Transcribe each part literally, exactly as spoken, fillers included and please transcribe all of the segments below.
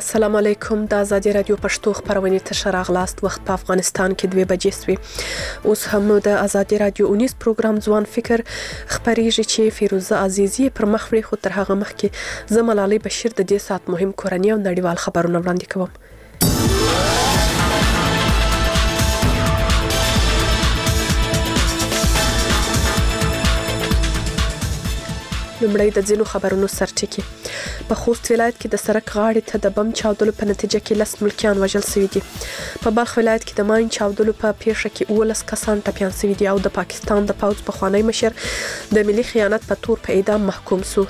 السلام علیکم. د آزادي رادیو پښتو خبرونه ته راغلاست. وخت په افغانستان کې دوه بجې سوي. اوس هم د آزادي رادیو اونیس پروګرام ځوان فکر خبريږي چې فیروزه عزیزی پر مخ وړي، خو تر هغه مخکې زه ملالۍ بشیر د دې سات مهم کورنۍ او نړیوال خبرونه وړاندې کوم. لومړی د ځینو خبرونو سرټکی. په خوست ولایت کې د سړک غاړې ته د بم چاودلو په نتیجه کې لس ملکیان وژل شوي دي. په بلخ ولایت کې د ماین چاودلو په پیښه کې اوولس کسان ټپیان شوي دي او د پاکستان د پوځ پخوانی مشر د ملي خیانت په تور په اعدام محکوم شو.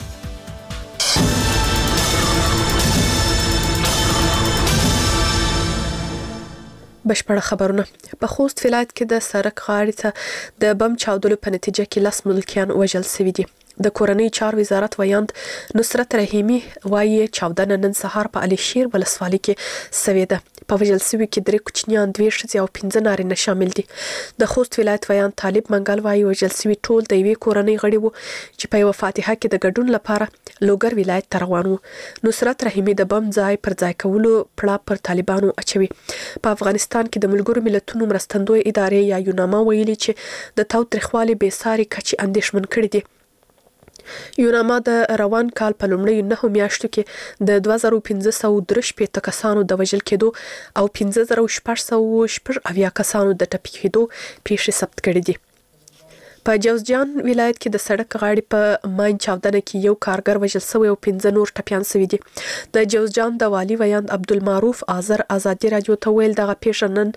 بشپړ خبرونه. په خوست ولایت کې د سړک غاړې ته د بم چاودلو په نتیجه کې لس ملکیان وژل شوي دي. د کورنۍ چار وزارت ویاند نصرت رحیمی وایي چاودنه نن سهار په علي شیر ولسوالۍ کې سوې ده. په وژل شوي کې درې کوچنیان، دوې ښځې او پنځه نارینه شامل دي. د خوست ولایت ویاند طالب منګل وایي وژل شوي ټول د یوې کورنۍ غړي وو چې په یوه فاتحه کې د ګډون لپاره لوګر ولایت ته روان وو. نصرت رحیمی د بم ځای پر ځای کولو پړه پر طالبانو اچوي. په افغانستان کې د ملګرو ملتونو مرستندوی ادارې یا یوناما ویلي چې د تاوتریخوالي بېساري کچې اندېښمن کړي دي. یوناما د روان کال په لومړیو نهو میاشتو کې د دوه زره پنځه سوه درې شپېته کسانو د وژل کېدو او پنځه زره شپږ سوه شپږ اویا کسانو د ټپي کېدو پیښې ثبت کړي دي. په جوزجان ولایت کې د سړک غاړې په ماین چاودنه کې یو کارګر وژل شوی او پنځه نور ټپیان شوي دي. د جوزجان د والي ویاند عبدالمعروف آذر آزادي رادیو ته ویل دغه پیښه نن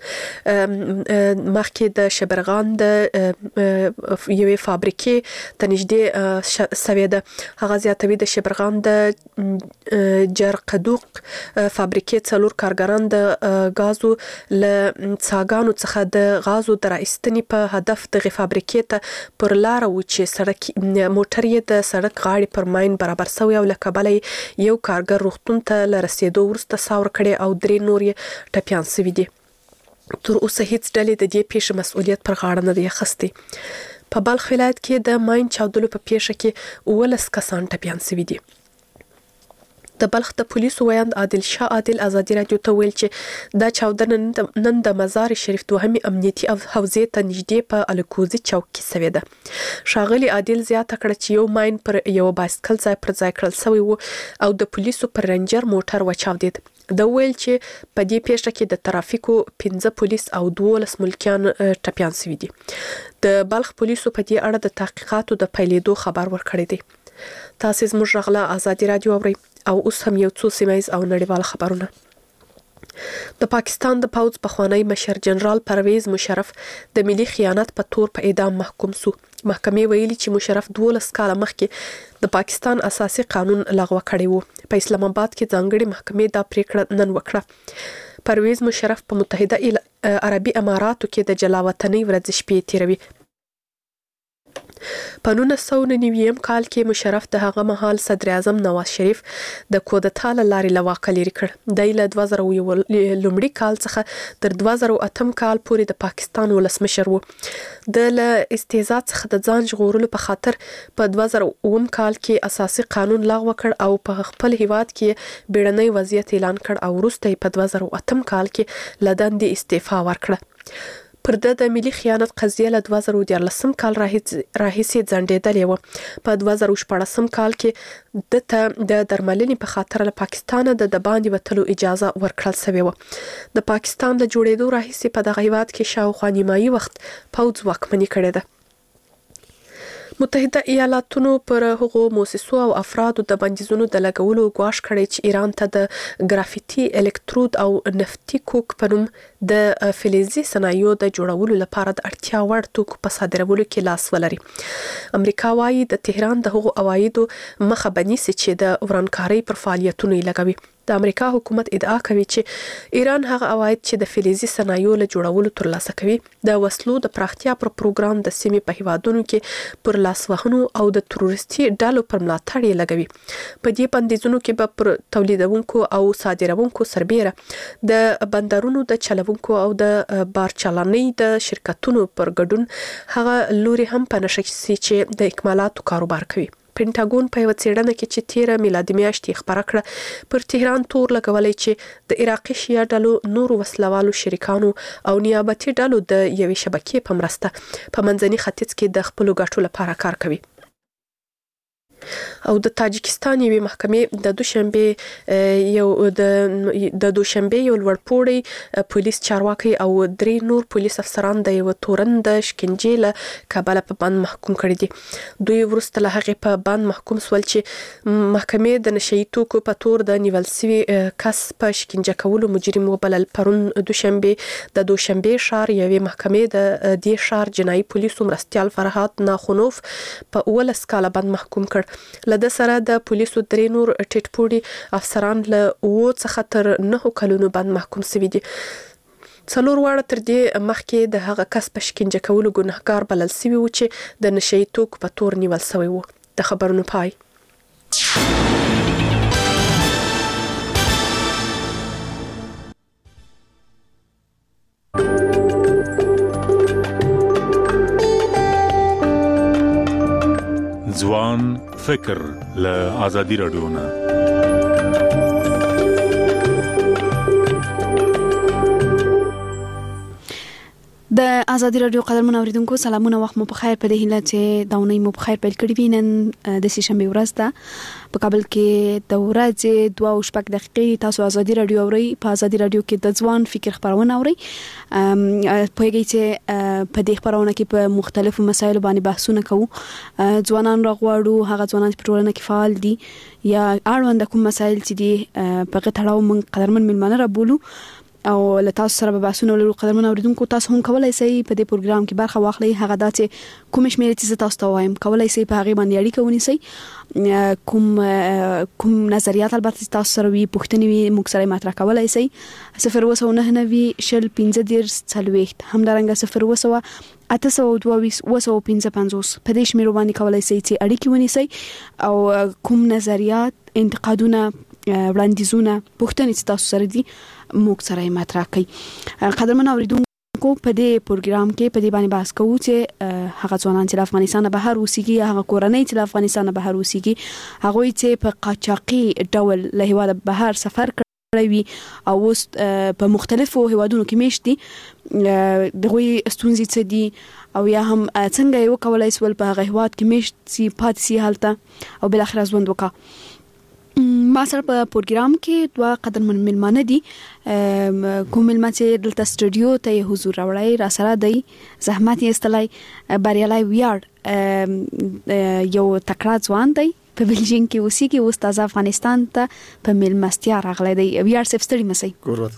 مخکې د شبرغان د یوې فابریکې ته نږدې شوې ده. هغه زیاتوي د شبرغان د جرقدوق فابریکې څلور کارګران د غازو له څاګانو څخه د غازو د راایستنې په هدف دغه فابریکې ته پر لار و چې سړک موټر یې د سړک غاړې پر ماین برابر شوی او له کبله یو کارګر روغتون ته له رسېدو وروسته ساور کړی او درې نور یې ټپیان شوي دي. تر اوسه هیڅ ډلې د دې پیښې مسؤلیت پر غاړه نه دی اخیستی. په بلخ ولایت کې د ماین چاودلو په پیښه کې اوولس کسان ټپیان شوي دي. د بلخ د پولیسو ویاند عادل شاه عادل آزادي رادیو ته ویل چې دا چاودنه نن د مزار شریف دوهمې امنیتي حوزې ته نږدې په الکوزي چوک کې شوې ده. ښاغلي عادل زیاته کړه چې یو ماین پر یو بایسکل ځای پر ځای کړل شوی و او د پولیسو پر رنجر موټر وچاودید. د ویل چې په دې پیښه کې د ترافیکو پنځه پولیس او دولس ملکیان ټپیان شوي دي. د بلخ پولیسو په دې اړه د تحقیقاتو د پیلېدو خبر ورکړی دی. تاسې زموږ غږ آزادي رادیو اورئ او اوس هم یو څو سیمه ییز او نړیوال خبرونه. د پاکستان د پوځ پخوانی مشر جنرال پرویز مشرف د ملي خیانت په تور په اعدام محکوم شو. محکمې ویلي چې مشرف دولس کاله مخکې د پاکستان اساسي قانون لغوه کړی و. په اسلام آباد کې ځانګړي محکمې دا پریکړه نن وکړه. پرویز مشرف په متحده عربي اماراتو کې د جلاوطنۍ ورځ شپې تیروي. په نولس سوه نوي کال کې مشرف د هغه مهال صدر اعظم نواز شریف د کودتا له لارې له واکه لرې کړ. دی له دوه زره یو لومړي کال څخه تر دوه زره اتم کال پورې د پاکستان ولسمشر و. د له استهزاء څخه د ځان ژغورلو په خاطر په دوه زره اووم کال کې اساسي قانون لغوه کړ او په خپل هیواد کې بیړنی وضعیت اعلان کړ او وروسته په دوه زره اتم کال کې له دندې استعفا ورکړه. پر ده د ملي خیانت قضیه له دوه زره دیارلسم کال راهیسې ځنډېدلې وه. په دوه زره شپاړسم کال کې ده ته د درملنې په خاطر له پاکستانه د باندې وتلو اجازه ورکړل شوې وه. د پاکستان د جوړېدو راهیسې په دغه هیواد کې شاوخوا نیمایي وخت پوځ واکمني کړې ده. متحده ایالاتونو پر هغو موسسو او افرادو د بندیزونو د لګولو ګواښ کړی چې ایران ته د ګرافیتي، الکترود او نفتي کوک په نوم د فلزي صنایعو د جوړولو لپاره د اړتیا وړ توکو په صادرولو کې لاس ولري. امریکا وایي د تهران د هغو عوایدو مخه به نیسي چې د ورانکارۍ پر فعالیتونو یې لګوي. د امریکا حکومت ادعا کوي چې ایران هغه عواید چې د فلزي صنایعو له جوړولو ترلاسه کوي د وسلو د پراختیا پر پروګرام د سیمې په هیوادونو کې پر لاسوهنو او د تروریستي ډلو پر ملاتړ یې لګوي. په دې بندیزونو کې به پر تولیدونکو او صادرونکو سربیره د بندرونو د چلونکو او د بارچلانۍ د شرکتونو پر ګډون هغه لوري هم په نښه شي چې د اکمالاتو کاروبار کوي. پینټاګون په یو څېړنه کې چې تیره میلادي میاشت یې خپره کړه پر تهران تور لګولی چې د عراقي شیعه ډلو نورو وسلوالو شریکانو او نیابتي ډلو د یوې شبکې په مرسته په منځني ختیځ کې د خپلو ګټو لپاره کار کوي. او د تاجکستان یوې محکمې د دوشنبه یو د د دوشنبه یو لوړپوړی پولیس چارواکي او درې نور پولیس افسران د یو تورن د شکنجې له کبله په بند محکوم کړي دي. دوی وروسته له هغې په بند محکوم سول چې محکمې د نشهیي توکو په تور د نیول سوي کس په شکنجه کولو مجرم وبلل. پرون دوشنبه د دوشنبه ښار یوې محکمې د دې ښار جنایي پولیسو مرستیال فرهاد ناخونوف په اوولس کاله بند محکوم کړ. لده سره د پولیسو درې نور ټیټ پوړي افسران له اوو څخه تر نهو کلونو بند محکوم شوي دي. څلور واړه تر دې مخکې د هغه کس په شکنجه کولو ګناهګار بلل شوي وو چې د نشهیي توکو په تور نیول شوی وو. د خبرونو پای. ځوان فکر له آزادي رادیو نه. د آزادي رادیو قدرمن اوریدونکو سلامونه، وخت مو په خیر. په دې هیله چې دا ونې مو په خیر پیل کړی وي. نن د سه شنبه ورځ ده په کابل کې د ورځې دوه او شپږ دقیقې تاسو آزادي رادیو اورئ. په آزادي رادیو کې د ځوان فکر خبرونه اورئ. پوهیږئ چې په دې خبرونه کې په مختلفو مسایلو باندې بحثونه کوو. ځوانان راغواړو، هغه ځوانان چې په ټولنه کې فعال دي یا اړوند کوم مسایل چې دي په هغه تړاو موږ قدرمن میلمانه را بولو او له تاسو سره به بحثونه ولرو. قدرمن اوریدونکو، تاسو هم کولای شئ په دې پروګرام کې برخه واخلئ. هغه دا چې کوم شمیرې چې تاسو ته وایم کولای شئ په هغه باندې اړیکه ونیسئ. کوم کوم نظریات البته تاسو سره وي، پوښتنې وي، موږ سره مطرح کولای شئ. صفر اووه سوه نهه نوي شل پنځه دېرش څلوېښت، همدارنګه صفر اووه سوه اته سوه دوه ویشت اووه سوه پنځه پنځوس په دې شمیرو باندې کولای شئ چې اړیکې ونیسئ او کوم نظریات، انتقادونه، وړاندیزونه، پوښتنې چې تاسو سره دي موږ سره مطرح کړئ. قدرمن اوریدونکو، په دې پروګرام کې په دې باندې بحث کوو چې هغه ځوانان چې د افغانستان بهر اوسېږي، هغه کورنۍ چې د افغانستان بهر اوسېږي، هغوی چې په قاچاقي ډول له هیواده بهر سفر کړی وي او اوس په مختلفو هیوادونو کې میشت دي، دغوی ستونزې څه دي او یا هم څنګه یې وکولای سول په هغه هیواد کې میشت سي، پاتې سي هلته او بالاخره ژوند وکړي. ما سره په پروګرام کې دوه قدرمن میلمانه دي. کوم میلمه چې دلته سټوډیو ته حضور راوړی را سره دی، زحمت یې ایستلی، بریالی ویاړ یو تکړه ځوان دی، په بلجیم کې اوسېږي، اوس تازه افغانستان ته په میلمستیا راغلی دی. ویاړ صاحب ستړي مسئ.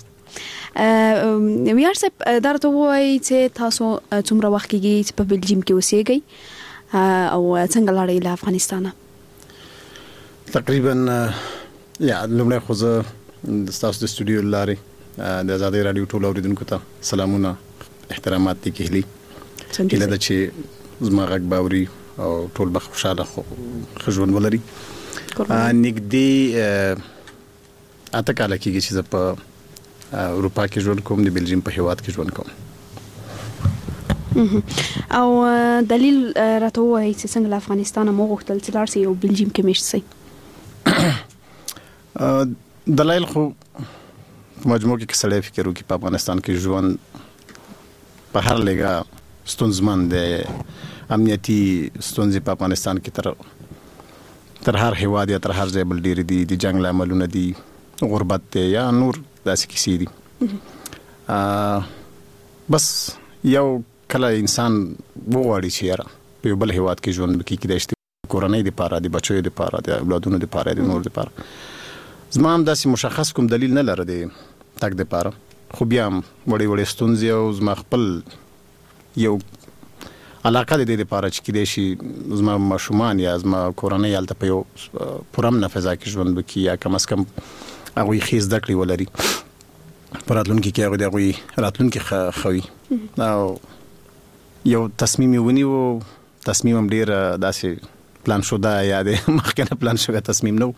ویاړ صاحب دا راته ووایئ چې تاسو څومره وخت کېږي چې په بلجیم کې اوسېږئ او څنګه لاړئ له افغانستانه؟ تقریبا یا لومړی خو زه ستاسو د سټوډیو له لارې د آزادۍ راډیو ټولو اوریدونکو ته سلامونه، احترامات دي کهلي. هیله ده چې زما غږ به اوري او ټول به خوشحاله ښه ژوند ولري. نږدې اته کاله کېږي چې زه په اروپا کې ژوند کوم، د بلجیم په هیواد کې ژوند کوم. او دلیل راته ووایئ چې څنګه له افغانستانه مو غوښتل چې لاړ سئ او بلجیم کې میشت سئ؟ دلایل خو په مجموع کې که سړی فکر وکړي په افغانستان کې ژوند په هر لږه ستونزمن دی. امنیتي ستونزې په افغانستان کې تر تر هر هیواد یا تر هر ځای بل ډېرې دي. د جنګ له املونه دي، غربت دی یا نور داسې کیسې دي. بس یو کله انسان وغواړي چې یاره په یو بل هیواد کې ژوند وکړي، کیدای شي کورنۍ دپاره، د بچیو دپاره، د اولادونو دپاره، د نور دپاره. زما هم داسې مشخص کوم دلیل نه لره د تګ دپاره، خو بیا هم وړې وړې ستونزې او زما خپل یو علاقه د دې دپاره چې کیدای شي زما ماشومان یا زما کورنۍ هلته په یو پرامنه فضا کې ژوند وکړي یا کم از کم هغوی ښې زده کړې ولري، په راتلونکي کې هغوی د هغوی راتلونکي ښه وي. او یو تصمیم یې ونیو، تصمیم هم ډېر داسې پلان شده یا د مخکې نه پلان شوی تصمیم نه و،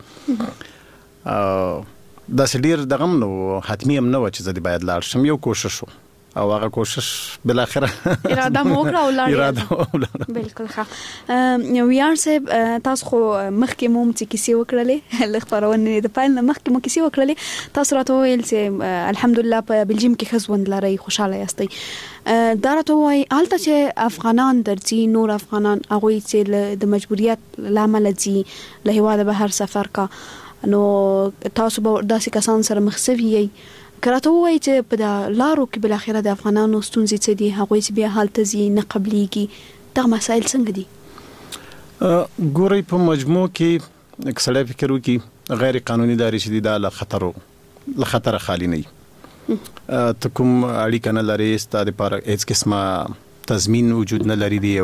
داسې ډېر دغه هم نه و، حتمي هم نه و چې زه دې باید لاړ شم. یو کوشش و او هغه کوشش بل اخره اراده مو وکړه او لاړ بالکل ښه ویار صاحب تاسو خو مخکې مو چې کیسې وکړلې ل خبرونه د پاین مخکې مو کیسې وکړلې تاسو راته ویل چې الحمدلله په بلجیم کې خزوند لري خوشاله یاستئ دا راته وایي حالت چې افغانان درځي نور افغانان هغه چې د مجبوریت لامل دي له هیواده بهر سفر کا نو تاسو به داسې کسان سره مخ شوي کراته وایي چې په د لارو کې بل اخره د افغانانو ستونزې څه دي هغه چې بیا حالت زی نه قبليږي دا مسائل څنګه دي ګوري په مجموع کې اکثره فکر وکي غیر قانوني لارې چې د له خطر له خطر خالی نه ته کوم اړیکه نه لري ستاسو لپاره هیڅ قسمه تضمین وجود نه لري دی او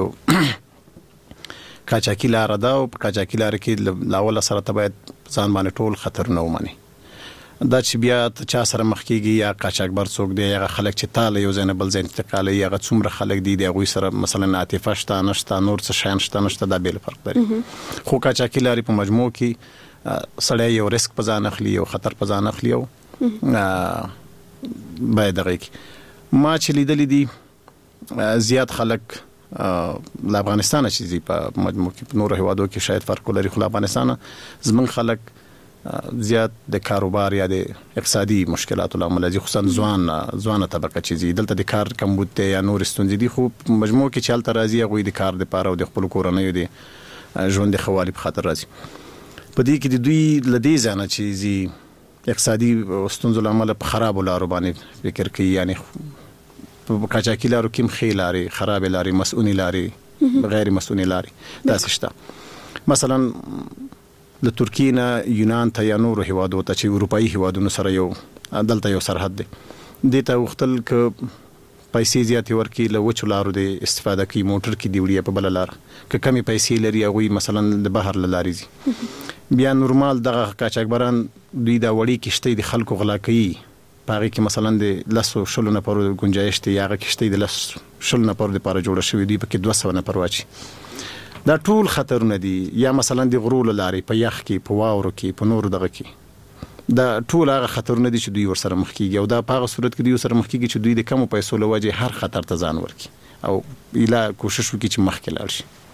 کاچاکی لار ده او کاچاکی لار کې لاول سره ته باید ځان باندې ټول خطر نه ومني دا چې بیا چا سره مخ کېږي یا قاچاقبر څوک دی یا خلک چې تاله یو ځای نه بل ځای انتقال یا څومره خلک دي د غوي سره مثلا عاطفه شته نشته نور څه شان شته نشته دا بیل فرق لري خو قاچاقي لاري په مجموع کې سړی یو ریسک په ځان اخلي او خطر په ځان اخلي او باید دغه ما چې لیدلې دي زیات خلک له افغانستان چې په مجموع کې نور هوادو کې شاید فرق لري خو افغانستان زمون خلک زیات د کاروبار یا د اقتصادي مشکلاتو لامل دي خصوصا ځوان ځوان طبقه چې زی دلته د کار کمبود ته یا نور ستونزې دي خو مجموع کې چالت راځي غوي د کار د پاره او د خپل کورنۍ دي ژوند خوالي په خاطر راځي په دې کې د دوی لدی ځانه چې زی اقتصادي ستونزو لامل په خراب لارو باندې فکر کوي یعنی په کاچاکی لارو کې مخې لاري خراب لاري مسؤونی لاري غیر مسؤونی لاري داسې شته مثلا د ترکیه نه یونان ته یا نور هوادو ته چې اروپאי هوادونو سره یو دلته یو سرحد دی د ته وختل ک پیسې زیات ورکی له وچو لارو د استفاده کوي موټر کې دی وړي په بل لار ک کمی پیسې لري هغه مثلا د بهر لاري زی بیا نورمال دغه کاچاکبران دوی دا وړي کشته د خلکو غلا کوي پاره کې مثلا د لاسو شلو نه پر گنجائش ته یاغه کشته د لاس شل نه پر د پاره جوړه شوې دی په کې دوه سوه نه پر واچي دا ټول خطرونه دي یا مثلا د غرول لاري په یخ کې په واورو کې په نور دغه کې دا ټول هغه خطرونه دي چې دوی ور سره مخ کیږي او دا په هغه صورت کې دوی سره مخ کیږي چې دوی د کم پیسو لوجه هر خطر ته ځان ورکي او اله کوشش وکړي چې مخ کې لاړ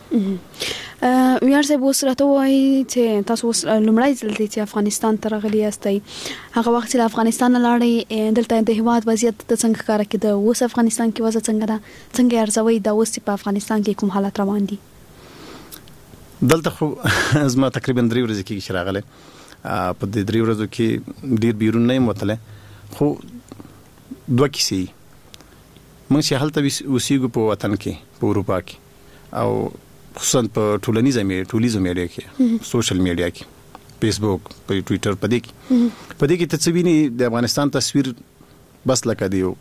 شي ویار صاحب وسره وایي چې تاسو لمړی ځل چې افغانستان ته راغلي یاستئ هغه وخت چې افغانستان لاړې دلته د هواد وضعیت ته څنګه کار کړي د اوس افغانستان کې وضع څنګه ده څنګه ارزوي د اوس په افغانستان کې کوم حالت روان دي دلته خو زما تقریبا درې ورځې کې شراغله په دې درې ورځو کې ډیر بیرون نه متله خو دوه کیسې موږ چې هلته اوسېږو په وطن کې په اروپا کې او خصوصا په ټولنیزه میډیا ټولنیزه میډیا کې سوشل میډیا کې فیسبوک په ټوئیټر په دې کې په دې کې تصویري د افغانستان تصویر بس لکه دیو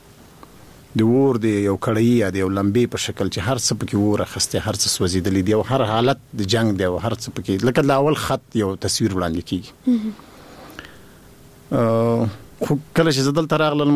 د ور دی یو کړی یا د یو لمبي په شکل چې هر څه پکې وره خسته هر څه سوځیدلې دی او هر حالت د جنگ دی او هر څه پکې لکه لاول خط یو تصویر وړاندې کیږي خو کله چې زدل تراغلم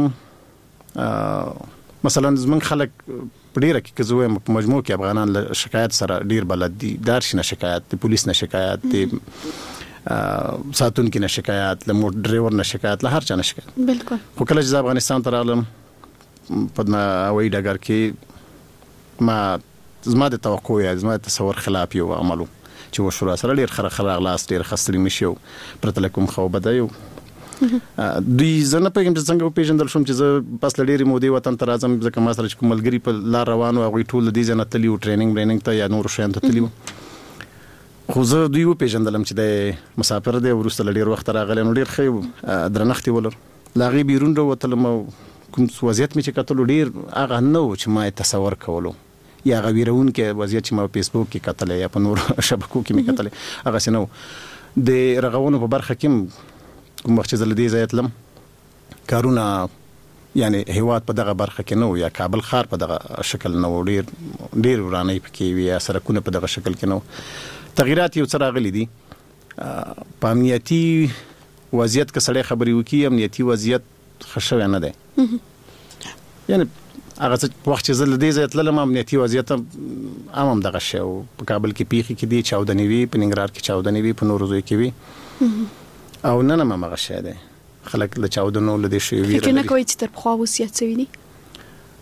مثلا زمون خلک ډیره کې زوی په مجموع کې افغانان شکایت سره ډیر بلد دي دارشنه شکایت د پولیس نه شکایت د ساتون کې نه شکایت له موټر ډرایور نه شکایت له هر چا نه شکایت بالکل خو کله چې افغانستان تراغلم په هوایي ډګر کې ما زما د توقع یا زما د تصور خلاف یو عملو چې وشو سره ډیر خره خره غلاس ډیر خستري مشو پرته کوم خو بدایو دوی زنه پیغام څنګه پیژندل شوم چې زه پس لډيري مودي وطن ته راځم ځکه ما سره کوم ملګری په لار روانو هغه ټول دي زنه تلیو ټریننګ بریننګ ته یا نور شین ته تلیو خو زه دوی و پیژندلم چې د مسافر دی ورسته لډیر وخت راغلی نو ډیر خې درنښت ولر لاغي بیرون وروتلم کوم وضعیت می چې کتل ډیر هغه نو چې ما تصور کولو یا غویرون کې وضعیت چې ما په فیسبوک کې کتل یا په نور شبکو کې می کتل هغه سينو د رغونو په برخه کې کوم وخت چې زلدي زیاتلم کارونه یعنی هیواد په دغه برخه کې نو یا کابل خار په دغه شکل نو ډیر ډیر ورانه پکې وي یا سرکونه په دغه شکل کې نو تغیرات یو څه راغلي دي په امنیتي وضعیت کې سړی خبري وکي امنیتي وضعیت خښوي نه ده یعنی هغه وخت چې زل دې زیات لمه امنیتي وضعیت عام هم دغه شی او په کابل کې پیخي کې دي چاودنې وی په ننګرهار کې چاودنې وی په نورو ځای کې وی او نه نه مغه شی ده خلک له چاودنو له دې شی وی کنه کوي چې تر خو وصیت سوي دي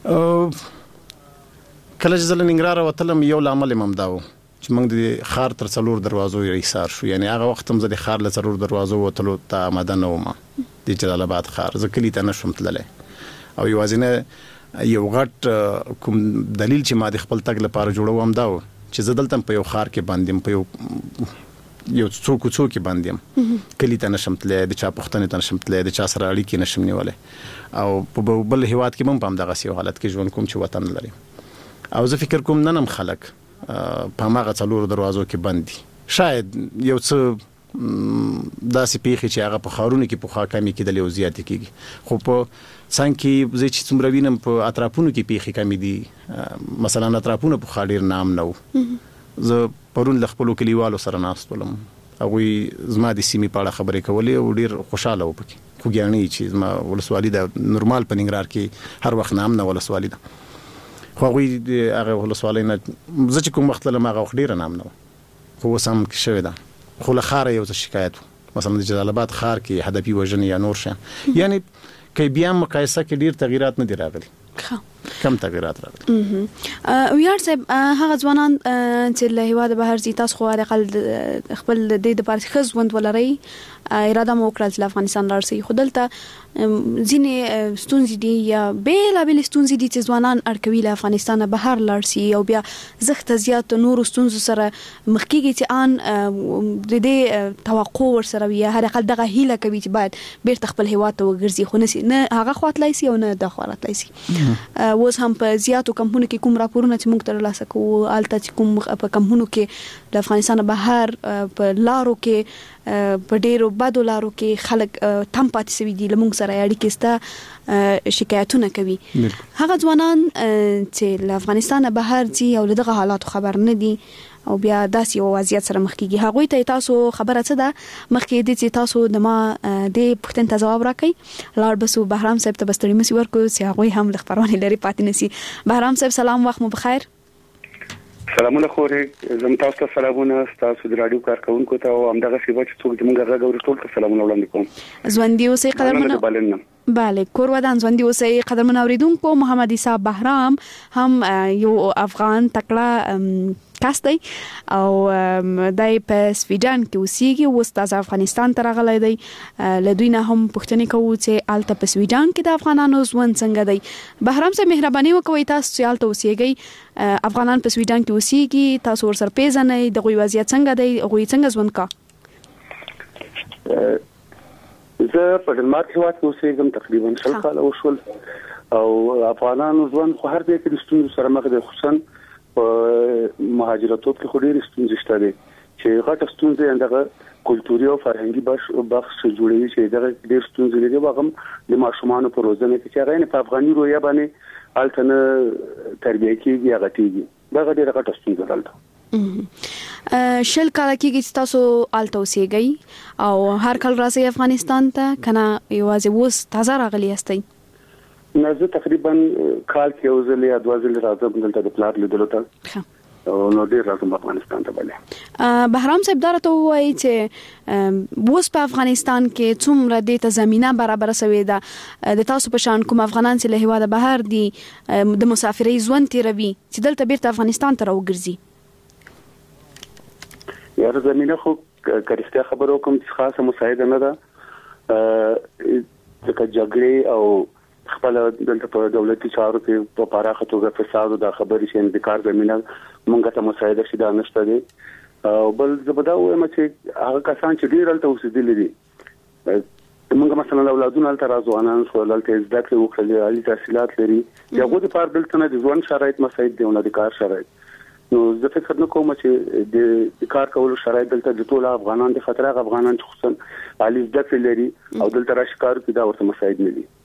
کله چې زه له ننګرهاره وتلم یو لامل هم همدا و چې موږ د ښار تر څلور دروازو ایسار شو. یعنی هغه وخت هم زه د ښار له څلور دروازو وتلو ته آماده نه وم د جلال آباد ښار. زه کلي ته نه شوم تللی او یوازینی یو غټ کوم دلیل چې ما د خپل تګ لپاره جوړو همدا و چې زه دلته په یو ښار کې باندې یم، په یو یو څوک څوک کې باندې یم، کلي ته نشم تللی، د چا پوښتنې ته نشم تللی، د چا سره اړیکې نشم نیولی او په بل هیواد کې هم په همدغسې یو حالت کې ژوند کوم چې وطن لري. او زه فکر کوم نن هم خلک په هماغه څلورو دروازو کې بند دي. شاید یو څه داسې پیښې چې هغه په ښارونو کې پخوا کمې کېدلې او زیاتې کېږي، خو په څنګ کې زه چې څومره وینم په اطرافونو کې پیښې کمې دي. مثلا اطرافونه پخوا ډېر نام نه و. زه پرون له خپلو کلیوالو سره ناست ولم، هغوی زما د سیمې په اړه خبرې کولې او ډېر خوشحاله وو پکې. خوږیاڼۍ چې زما ولسوالي ده، نورمال په ننګرهار کې هر وخت نام نه ولسوالي ده، خو هغوی د هغه ولسوالۍ نه زه چې کوم وخت تلم هغه وخت ډېره نام نه وه، خو اوس هم شوې ده. خو له ښاره یو څه شکایت و، مثلا د جلال آباد ښار کې هدفي وژنې یا نور شیان، یعنی که بیا مقایسه کې ډېر تغییرات نه دي راغلي، کم تغییرات راغلي. ویاړ صاحب، هغه ځوانان چې له هیواده بهر ځي، تاسو خو حداقل خپل د دې دپاره ښه ژوند ولرئ، اراده مو وکړل چې له افغانستان لاړ شئ، خو دلته ځینې ستونزې دي یا بېلابېلې ستونزې دي چې ځوانان اړ کوي له افغانستانه بهر لاړ شي او بیا زښته زیات نورو ستونزو سره مخ کېږي چې ان د دې توقع ورسره وي یا حداقل دغه هیله کوي چې باید بیرته خپل هیواد ته وګرځي، خو نسي نه هغه خوا تللی شي او نه دا خوا راتلی شي. اوس هم په زیاتو کمپونو کې کوم راپورونه چې موږ ترلاسه کوو، هلته چې کوم په کمپونو کې له افغانستانه بهر په لارو کې په ډېرو بدو لارو کې خلک تم پاتې سوي دي، له موږ سره اړیکې شته، شکایتونه کوي. هغه ځوانان چې له افغانستانه بهر ځي او له دغه حالاتو خبر نه دي او بیا داسې یو وضعیت سره مخ کېږي، هغوی ته تاسو خبره څه ده مخکې دې چې تاسو د ما دې پوښتنې ته ځواب راکړئ؟ لاړ به سو بهرام صاحب ته به ستړي مه سي ورکړو چې هغوی هم له خپرونې لرې پاتې نه سي. بهرام صاحب سلام، وخت مو بخیر. سلامونه خورې، زم تاسو ته سلامونه، تاسو د رادیو کارکونکو ته او همدغه سی چې څوک موږ غږ اوري ټول ته سلامونه وړاندې کوم. ژوندي اوسئ قدرمنو. بله، کور ودان ژوندي اوسئ قدرمنو اوریدونکو. محمد عیسی بهرام هم یو افغان تکړه کس دی او دای په سویډن کې اوسېږي، اوس تازه افغانستان ته راغلی دی. له دوی نه هم پوښتنې کوو چې هلته په سویډن کې د افغانانو ژوند څنګه دی. بهرام صاحب مهرباني وکوئ، تاسو چې هلته اوسېږئ، افغانان په سویډن کې اوسېږي، تاسو ورسره پیژنئ، د هغوی وضعیت څنګه دی، هغوی څنګه ژوند کا؟ زه په ډنمارک هېواد کې اوسېږم، تقریبا شل کاله وشول او افغانانو ژوند خو هر ځای کې د ستونزو سره مخ دی، خصوصا په مهاجرتوب کې خو ډېرې ستونزې شته دي چې غټه ستونزې دغه کلتوري او فرهنګي بخش جوړوي چې دغه ډېر ستونزې لري. هغه هم د ماشومانو په روزنه کې چې هغه په افغاني رویه باندې هلته نه تربیه کېږي، هغه غټېږي، دغه ډېره غټه ستونزه دلته. شل کاله کېږي چې تاسو هلته اوسېږئ او هر کال راځئ افغانستان ته، که نه یوازې اوس تازه راغلي یاستئ؟ نه، زه تقریبا کال کې یو ځل یا دوه ځلې راځم دلته د پلار لیدلو ته، نو ډېر راځم افغانستان ته. بله بهرام صاحب، دا راته ووایي چې اوس په افغانستان کې څومره دې ته زمینه برابره سوې ده د تاسو په شان کوم افغانان چې له هېواده بهر دي د مسافرۍ ژوند تېروي چې دلته بیرته افغانستان ته راوګرځي؟ یاره زمینه خو که رښتیا خبره وکړم چې خاصه مساعده نه ده، ځکه جګړې او خپل دلته په دولتي چارو کې په پراخه توګه فساد او د خبرې چې د کار زمينه مونږ ته مساعده شي دا نشته دي. او بل زبدا وایم چې هغه کسان چې ډیر دلته اوسېدلي دي، مونږ مثلا اولادونه دلته راځوانان شو، دلته زده کړې وکړي، عالي تحصیلات لري، هغه د پاره دلته نه د ژوند شرایط مساعد دي او نه د کار شرایط. نو زه فکر نه کوم چې د کار کولو شرایط دلته د ټول افغانان د خطر افغانان چې خصوصا عالي زده کړې لري او دلته راشي کار کوي دا ورته مساعد نه دي.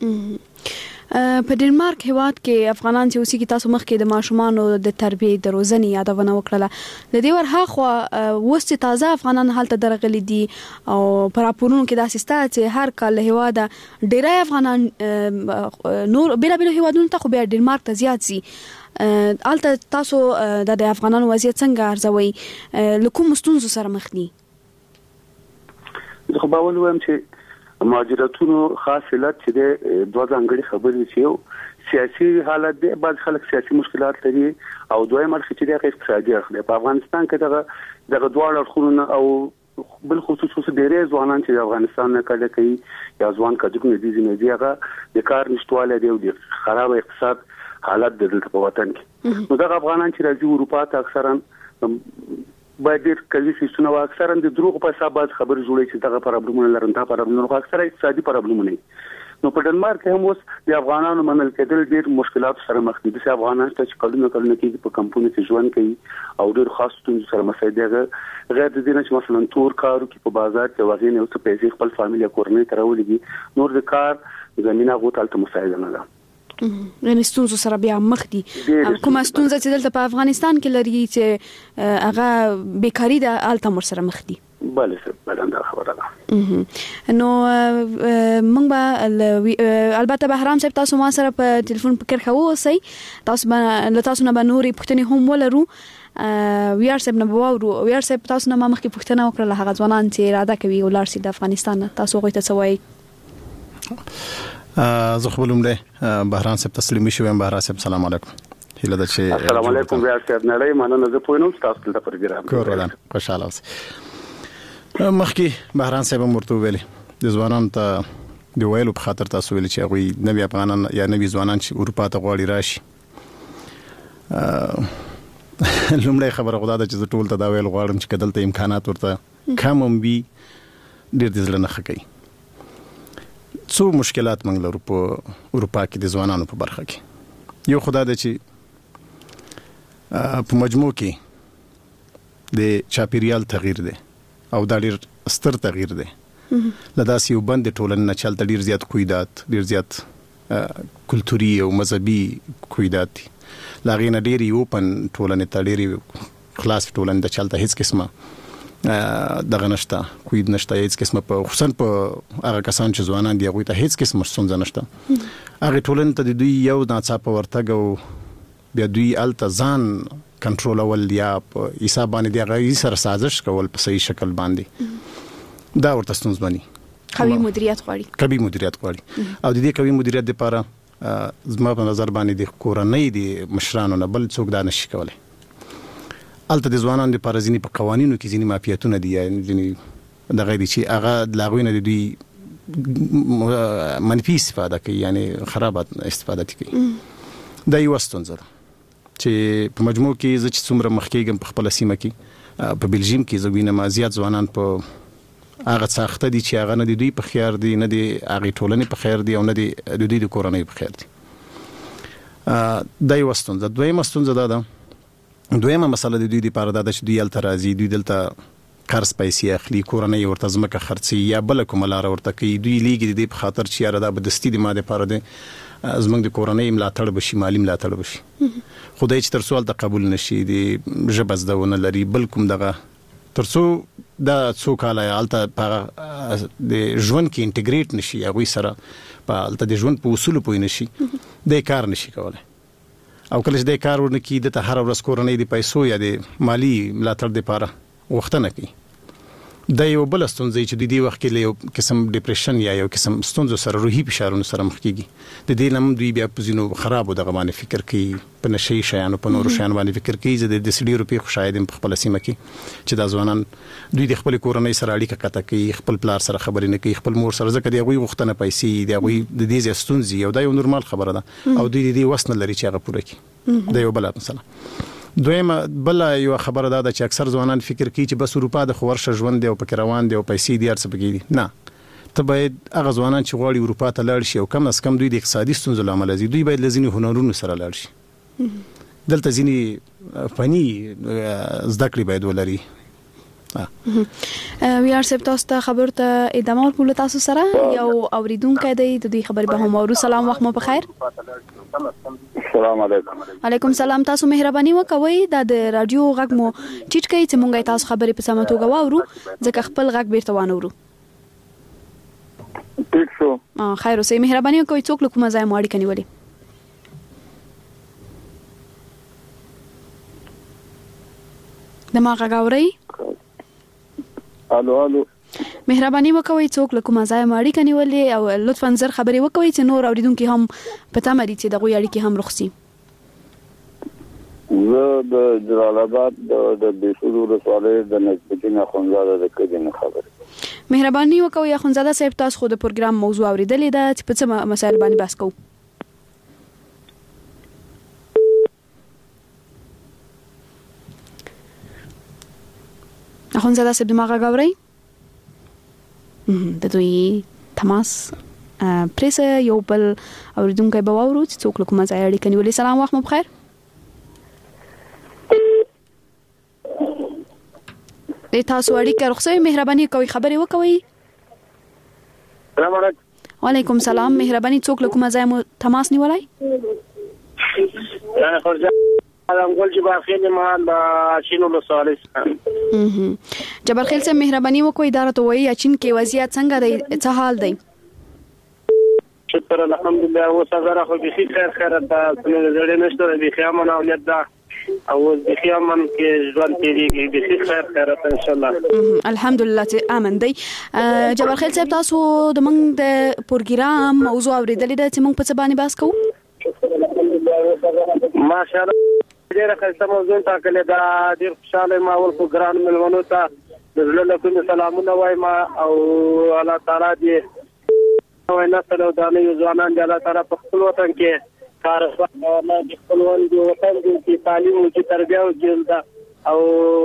په ډنمارک هیواد کې افغانان چې اوسېږي، تاسو مخکې د ماشومانو د تربیې د روزنې یادونه وکړله، د دې ورهاخوا اوس چې تازه افغانان هلته درغلي دي او په راپورونو کې داسې شته چې هر کال له هیواده ډېری افغانان نور بېلابېلو هیوادونو ته، خو بیا ډنمارک ته زیات ځي. هلته تاسو د افغانانو وضعیت څنګه ارزوئ؟ له کومو ستونزو سره مخ دي؟ زه خو به اول ووایم چې مهاجرتونو خاص علت چې د دوه ځانګړي خبرې چې یو سیاسي حالت دی، بعض خلک سیاسي مشکلات لري او دویم اړخ چې د اقتصادي اړخ دی. په افغانستان کې دغه دغه دواړه اړخونه او بل خصوص خصوص ډېرې ځوانان چې د افغانستان نه کډه کوي یا ځوان کډه نه دي نه دی هغه د کار نشټواله دی او د خراب اقتصاد حالت د دلته په وطن کې. نو دغه افغانان چې راځي اروپا ته اکثرا باید ډېر کلي سیستونه او اکثرا د دروغ په حساب خبرې جوړي چې دغه پرابلمونه لري، دا پرابلمونه اکثرا اقتصادي پرابلمونه دي. نو په ډنمارک کې هم اوس د افغانانو منل کېدل ډېر مشکلات سره مخ دي. د افغانانو چې کلونه کلونه کې په کمپونی کې ژوند کوي او ډېر خاص ستونزې سره مخ دي. غیر د دې چې مثلا تور کارو کې په بازار کې واغې نه اوس پیسې خپل فامیل کورنۍ ترولېږي، نور د کار زمينه غوټالته مسایل نه ده. یعنی ستونزو سره بیا مخ دي. کومه ستونزه چې دلته په افغانستان کې لري چې هغه بیکاری د الته مر سره مخ دي؟ بله سر بلنده خبره ده. نو موږ به البته بهرام صاحب تاسو ما سره په ټلیفون فکر خو اوسئ، تاسو به تاسو نه به نورې پوښتنې هم ولرو. ویار صاحب نه وورو ویار صاحب تاسو نه ما مخکې پوښتنه وکړه هغه ځوانان چې اراده کوي ولر سي د افغانستان، تاسو غوښته څه وایي؟ زه خپل عمره بهرام صاحب تسلیمي شوم. بهرام صاحب سلام علیکم. هله د چې السلام علیکم ویار صاحب نه مننه زه پوینم تاسو ته پروګرام کورولان خوشاله اوسئ. مخکې بهرام صاحب مرته ویلي د ځوانانو ته د ویلو په خاطر تاسو ویلي چې هغه نوی افغانان یا نوی ځوانان چې اروپا ته غواړي راشي. لومړی خبره خدا ده چې زه ټول ته دا ویل غواړم چې کدلته امکانات ورته کم هم وي ډېر د زړه نه ښه کوي. څو مشکلات موږ لرو په اروپا کې د ځوانانو په برخه کې. یو خدا ده چې په مجموع کې د چاپیریال تغییر دی او دا ډېر ستر تغییر دی. لداسې یو بند ټولنه نه چلته ډېر زیات کویدات ډېر زیات کلتوري او مذهبي کویدات دي. لاغې نه ډېر یو پن ټولنه ته ډېر خلاص ټولنه د چلته هیڅ قسمه دغه نشته کوید نشته، هیڅ قسمه په خصوصا په هغه کسان چې ځوانان دي هغه ته هیڅ قسمه ستونزه نشته. هغه ټولنه ته د دوی یو ناڅاپه ورتګ او بیا دوی الته ځان کنټرول ول یا په حساب باندې دی هغه سره سازش کول په صحیح شکل باندې دا ورته ستونزه بني. قوي مدیریت غواړي قوي مدیریت غواړي او د دې قوي مدیریت لپاره زما په نظر باندې د کورنۍ د مشرانو نه بل څوک دا نشي کولای. الته د ځوانانو لپاره ځینې په قوانینو کې ځینې مافیاتونه دي، ځینې دغه دي چې هغه د هغوی نه د دوی منفي استفاده کوي، یعنی خراب استفاده کوي. دا یوه ستونزه ده چې په مجموع کې زه چې څومره مخکېږم په خپله سیمه کې په بلژیم کې زه وینم زیات ځوانان په هغه ساخته دي چې هغه نه د دوی په خیر دي، نه د هغې ټولنې په خیر دي او نه د دوی د کورنۍ په خیر دي. دا یوه ستونزه. دویمه ستونزه دا ده دویمه مسله د دوی لپاره دا ده چې دوی هلته راځي، دوی دلته قرض پیسې اخلي، کورنۍ ورته ځمکه خرڅوي یا بله کومه لاره ورته کوي. دوی لیږي د دې په خاطر چې یاره دا به دستي د ما دپاره دی زموږ د کورنۍ ملاتړ بشي، مالي ملاتړ بشي. خدای چې تر څو هلته قبول نشي، د ژبه زده ونه لري، بل کوم دغه تر څو دا څو کاله هلته په د ژوند کې انټیګریټ نشي، هغوی سره په هلته د ژوند په اصولو پوه نشي، دی کار نشي کولی. او کله چې د کار ورنه کی د ته هر ورځ کورنۍ د پیسو یا د مالی ملاتړ لپاره غوښتنه کوي. دا یو بل ستونزه چې د دې وخت کې یو قسم ډیپریشن یا یو قسم ستونزو سره روحي فشارونو سره مخ کیږي. د دې نم دوی بیا په ځینو خرابو دغه باندې فکر کوي، په نشي شیانو په نورو شیانو باندې فکر کوي. زه د سړي روپی خو شاید په خپل سیمه کې چې دا ځوانان دوی د خپل کورنۍ سره اړیکه قطع کوي، خپل پلار سره خبرې نه کوي، خپل مور سره، ځکه دی هغوی غوښتنه پیسې دی، هغوی د دې ستونزې او دا یو نورمال خبره ده او دوی د دې وس نه لري چې هغه پوره کړي. دا یو بل مسله. دویمه بل یو خبره دا ده چې اکثر ځوانان فکر کوي چې بس اروپا د خو ورشه ژوند دی او پکې روان دی او پیسې دي هر څه پکې دي. نه، ته باید هغه ځوانان چې غواړي اروپا ته لاړ شي او کم از کم دوی د اقتصادي ستونزو له امله ځي، دوی باید له ځینې هنرونو سره لاړ شي. دلته ځینې فني زده کړې باید ولري. ویار صاحب تاسو ته خبر ته ادامه ورکول تاسو سره یو اوریدونکو دی د دې خبرې به هم اورو. سلام، وخت مو بخیر. السلام علیکم. علیکم سلام. تاسو مهرباني وکوئ دا د رادیو غږ مو ټیټ کړئ چې مونږ تاسو خبرې په سمه توګه واورو، ځکه خپل غږ بیرته وانورو. ټیک شو. خیر اوسئ. مهرباني وکوئ څوک له کومه ځای مو اړیکه نیولې؟ د ما غږ اورئ؟ الو الو. مهرباني وکوي څوک له کومه ځای ماړی کني ولې او لطفا زر خبري وکوي چې نور اوریدونکو هم پتا مری چې دغه اړیکې هم رخصي. زه د جلال آباد د بیسورو رسواله د نسبتین اخونزاده د کډین خبره. مهرباني وکوي اخونزاده صاحب تاسو خو د پروګرام موضوع اوریدلې ده چې په څه مسایل باندې بحث کوو. اخونزاده صاحب دماغه غوړی د دوی تماس پریس یو بل اوریدونکو به وورو چې څوک کومه ځای اړیکه نیولې. سلام وخت مو بخیر. د تاسو اړیکه رخصوي مهرباني کوي خبري وکوي. سلام علیکم. وعلیکم سلام. مهرباني څوک کومه ځای مو تماس نیولای؟ انا خرجه ادم ګل چې باخین ما د شینو له سوالس. جبر خیل سے مهرباني وکوي دا راته وایي اچین کې وضعیت څنګه دی څه حال دی؟ شکر الحمدلله او څنګه خو به خیر خیر ده څنګه زړه نشته به خیامن او ند ده او به خیامن کې ژوند تیریږي به خیر خیر ده ان شاء الله الحمدلله چې امن دی. جبر خیل صاحب تاسو د موږ د پروګرام موضوع اوریدلې ده چې موږ په څه باندې بحث کوو؟ ماشاءالله ډیره ښه موضوع ټاکلې ده. ډیر خوشاله ما ول پروګرام ملونو ته د زړه کوم سلامونه وایم او الله تعالی دې او نسل او دانه یو ځوانان د الله تعالی په خپل وطن کې کار وکړي او د خپل وطن کې تعلیم او تربیه او جلده او